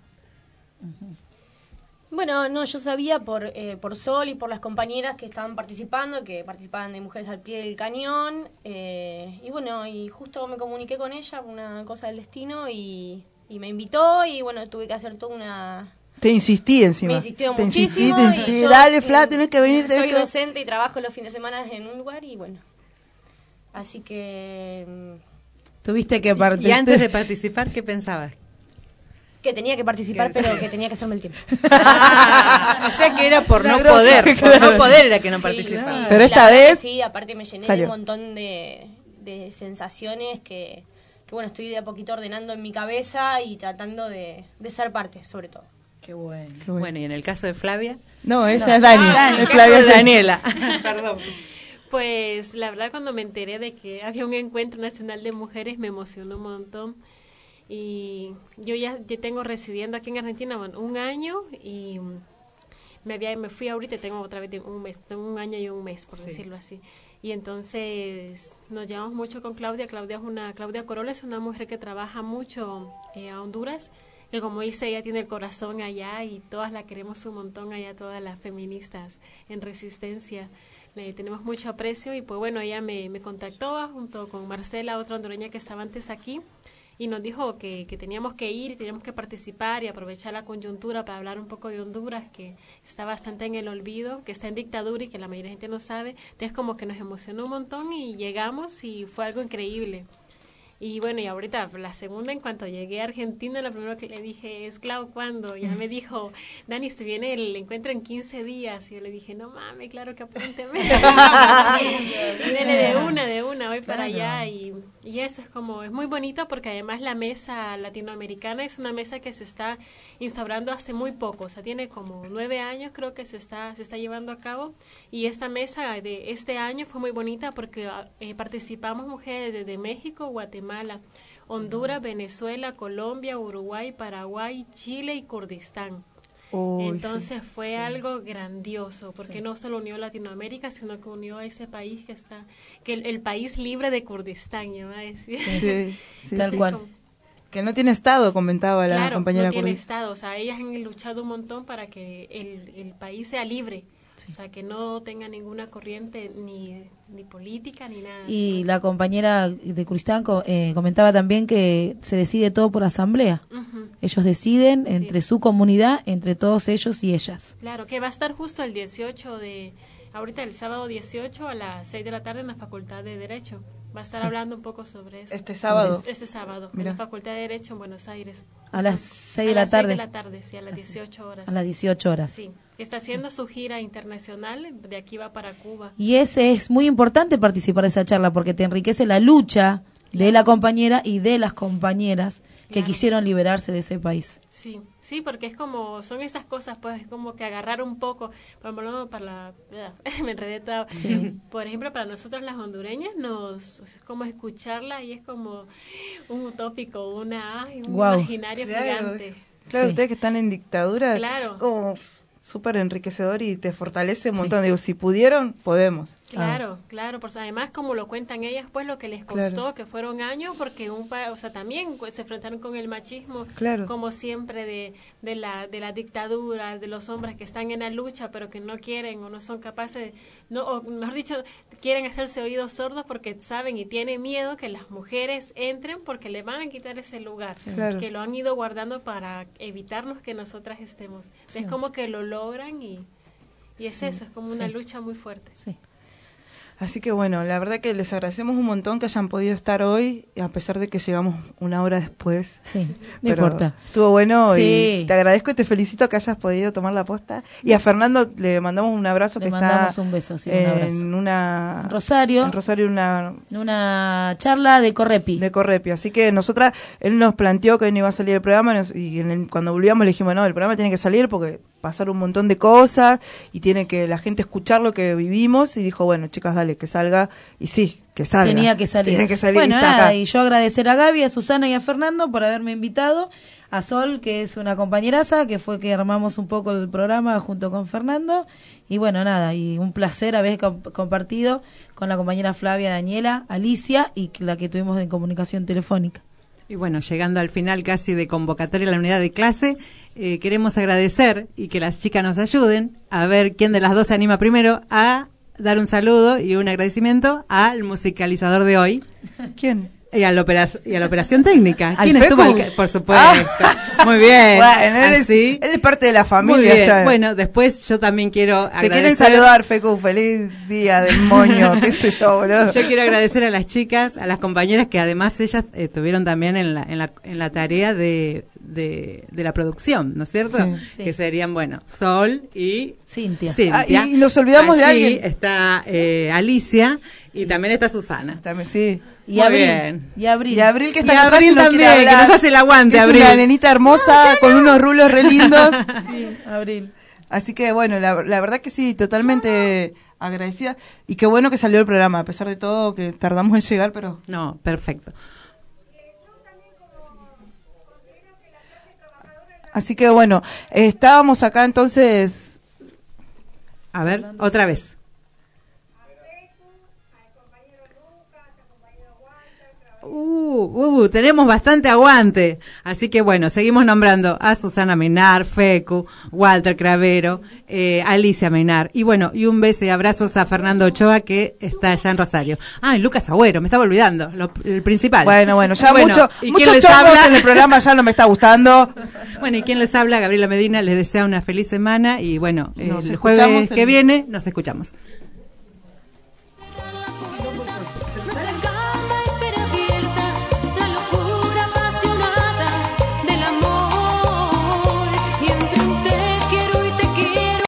Bueno, no, yo sabía por Sol y por las compañeras que estaban participando, que participaban de Mujeres al Pie del Cañón, y bueno, y justo me comuniqué con ella, una cosa del destino, y me invitó, y bueno, tuve que hacer toda una... Te insistí encima. Me insistió muchísimo. Te insistí, dale, Fla, tenés que venir. Soy docente y trabajo los fines de semana en un lugar, y bueno, así que... Tuviste que participar. Y antes de participar, ¿qué pensabas? Que tenía que participar, pero que tenía que hacerme el tiempo. O sea que era por no poder. Por no poder era que no participaba. Sí, pero esta vez... Sí, aparte me llené de un montón de sensaciones que bueno, estoy de a poquito ordenando en mi cabeza y tratando de ser parte, sobre todo. Qué bueno. Bueno, ¿y en el caso de Flavia? No, ella es Dani. Flavia es Daniela. Perdón. Pues la verdad, cuando me enteré de que había un encuentro nacional de mujeres me emocionó un montón. Y yo ya tengo residiendo aquí en Argentina 1 año y me fui ahorita, tengo otra vez un mes, tengo 1 año y 1 mes, por decirlo así. Y entonces nos llevamos mucho con Claudia. Claudia Corolla es una mujer que trabaja mucho a Honduras, que como dice, ella tiene el corazón allá y todas la queremos un montón allá, todas las feministas en resistencia. Le tenemos mucho aprecio y pues bueno, ella me contactó junto con Marcela, otra hondureña que estaba antes aquí, y nos dijo que teníamos que ir, teníamos que participar y aprovechar la coyuntura para hablar un poco de Honduras, que está bastante en el olvido, que está en dictadura y que la mayoría de gente no sabe. Entonces como que nos emocionó un montón y llegamos y fue algo increíble. Y bueno, y ahorita, la segunda, en cuanto llegué a Argentina, lo primero que le dije es, Clau, ¿cuándo? Ya me dijo, Dani, se viene el encuentro en 15 días. Y yo le dije, no mames, claro que apúnteme. Dele de una, voy para allá. Y eso es como, es muy bonito porque además la mesa latinoamericana es una mesa que se está instaurando hace muy poco. O sea, tiene como 9 años creo que se está llevando a cabo. Y esta mesa de este año fue muy bonita porque participamos mujeres desde México, Guatemala, Honduras, Venezuela, Colombia, Uruguay, Paraguay, Chile y Kurdistán. Entonces fue algo grandioso, porque no solo unió Latinoamérica, sino que unió a ese país que el país libre de Kurdistán, yo voy a decir. Tal cual. Que no tiene estado, comentaba la Claro, compañera no tiene Curly. estado, o sea, ellas han luchado un montón para que el país sea libre, o sea, que no tenga ninguna corriente ni política ni nada. Y la compañera de Cristán comentaba también que se decide todo por asamblea. Ujú. Ellos deciden entre su comunidad, entre todos ellos y ellas. Claro, que va a estar justo el 18 ahorita el sábado 18 a las 6 de la tarde en la Facultad de Derecho. Va a estar hablando un poco sobre eso. Este sábado. Este sábado, Mirá. en la Facultad de Derecho en Buenos Aires. A las 6 de la tarde. A las 6 de la tarde, sí, a las 18 horas. A las 18 horas. Sí, está haciendo su gira internacional, de aquí va para Cuba. Y es muy importante participar de esa charla porque te enriquece la lucha de la compañera y de las compañeras que quisieron liberarse de ese país. Sí, sí, porque es como, son esas cosas, pues, es como que agarrar un poco, por ejemplo, me enredé todo. Sí. Por ejemplo, para nosotros las hondureñas, es como escucharla y es como un utópico, un imaginario gigante. Claro, ustedes que están en dictadura, Claro. como súper enriquecedor y te fortalece un montón. Digo, si pudieron, podemos. Claro, claro, pues además como lo cuentan ellas, pues lo que les costó, Claro. que fueron años, porque o sea, también se enfrentaron con el machismo, Claro. como siempre de la dictadura, de los hombres que están en la lucha, pero que no quieren o no son capaces, o mejor dicho, quieren hacerse oídos sordos porque saben y tienen miedo que las mujeres entren porque le van a quitar ese lugar, Claro. que lo han ido guardando para evitarnos que nosotras estemos. Sí. Es como que lo logran y es Sí, eso, es como una sí. lucha muy fuerte. Sí. Así que bueno, la verdad que les agradecemos un montón que hayan podido estar hoy, a pesar de que llegamos una hora después. Sí, no Pero importa. Estuvo bueno Sí. y te agradezco y te felicito que hayas podido tomar la posta. Y a Fernando le mandamos un abrazo Le que mandamos está un beso, sí, un abrazo. en una... Rosario. En Rosario, una charla de Correpi. De Correpi. Así que nosotras, él nos planteó que hoy no iba a salir el programa y cuando volvíamos le dijimos, no, el programa tiene que salir porque pasaron un montón de cosas y tiene que la gente escuchar lo que vivimos y dijo, bueno, chicas, dale, que salga. Y sí, que salga. Tenía que salir. Tiene que salir. Bueno, y está nada, acá. y yo agradecer a Gaby, a Susana y a Fernando por haberme invitado, a Sol, que es una compañeraza, que fue que armamos un poco el programa junto con Fernando, y bueno, nada, y un placer haber compartido con la compañera Flavia, Daniela, Alicia, y la que tuvimos en comunicación telefónica. Y bueno, llegando al final casi de convocatoria a la unidad de clase, queremos agradecer y que las chicas nos ayuden a ver quién de las dos se anima primero a dar un saludo y un agradecimiento al musicalizador de hoy. ¿Quién? Y a la operación técnica. ¿Al ¿Quién estuvo? Fecu? Por supuesto. Muy bien. Bueno, él Así. es parte de la Muy familia bien. ya. Bueno, después yo también quiero Te agradecer. quieren saludar, Fecu. Feliz día del moño, qué sé yo, boludo. Yo quiero agradecer a las chicas, a las compañeras que además ellas estuvieron también en la tarea de la producción, ¿no es cierto? Sí. Sí. Que serían, bueno, Sol y Cintia. Ah, y nos olvidamos de Allí alguien. está Alicia y también está Susana. También, sí. Y Muy Abril. bien. Y Abril. Y Abril que está Y atrás Abril y nos también, quiere que hablar. nos hace el aguante, Es Abril. una nenita hermosa con unos rulos re lindos. Sí, Abril. Así que bueno, la verdad que sí, totalmente agradecida. Y qué bueno que salió el programa, a pesar de todo que tardamos en llegar, pero... No, perfecto. Así que bueno, estábamos acá entonces... A ver, otra vez. Tenemos bastante aguante. Así que bueno, seguimos nombrando a Susana Menar, Fecu, Walter Cravero, Alicia Menar. Y bueno, y un beso y abrazos a Fernando Ochoa que está allá en Rosario. Ah, y Lucas Agüero, me estaba olvidando, el principal. Bueno, ya Bueno, mucho ¿y quién les chongos habla? en el programa ya no me está gustando. Bueno, y quien les habla, Gabriela Medina, les desea una feliz semana y bueno, Nos el escuchamos jueves que en- viene nos escuchamos.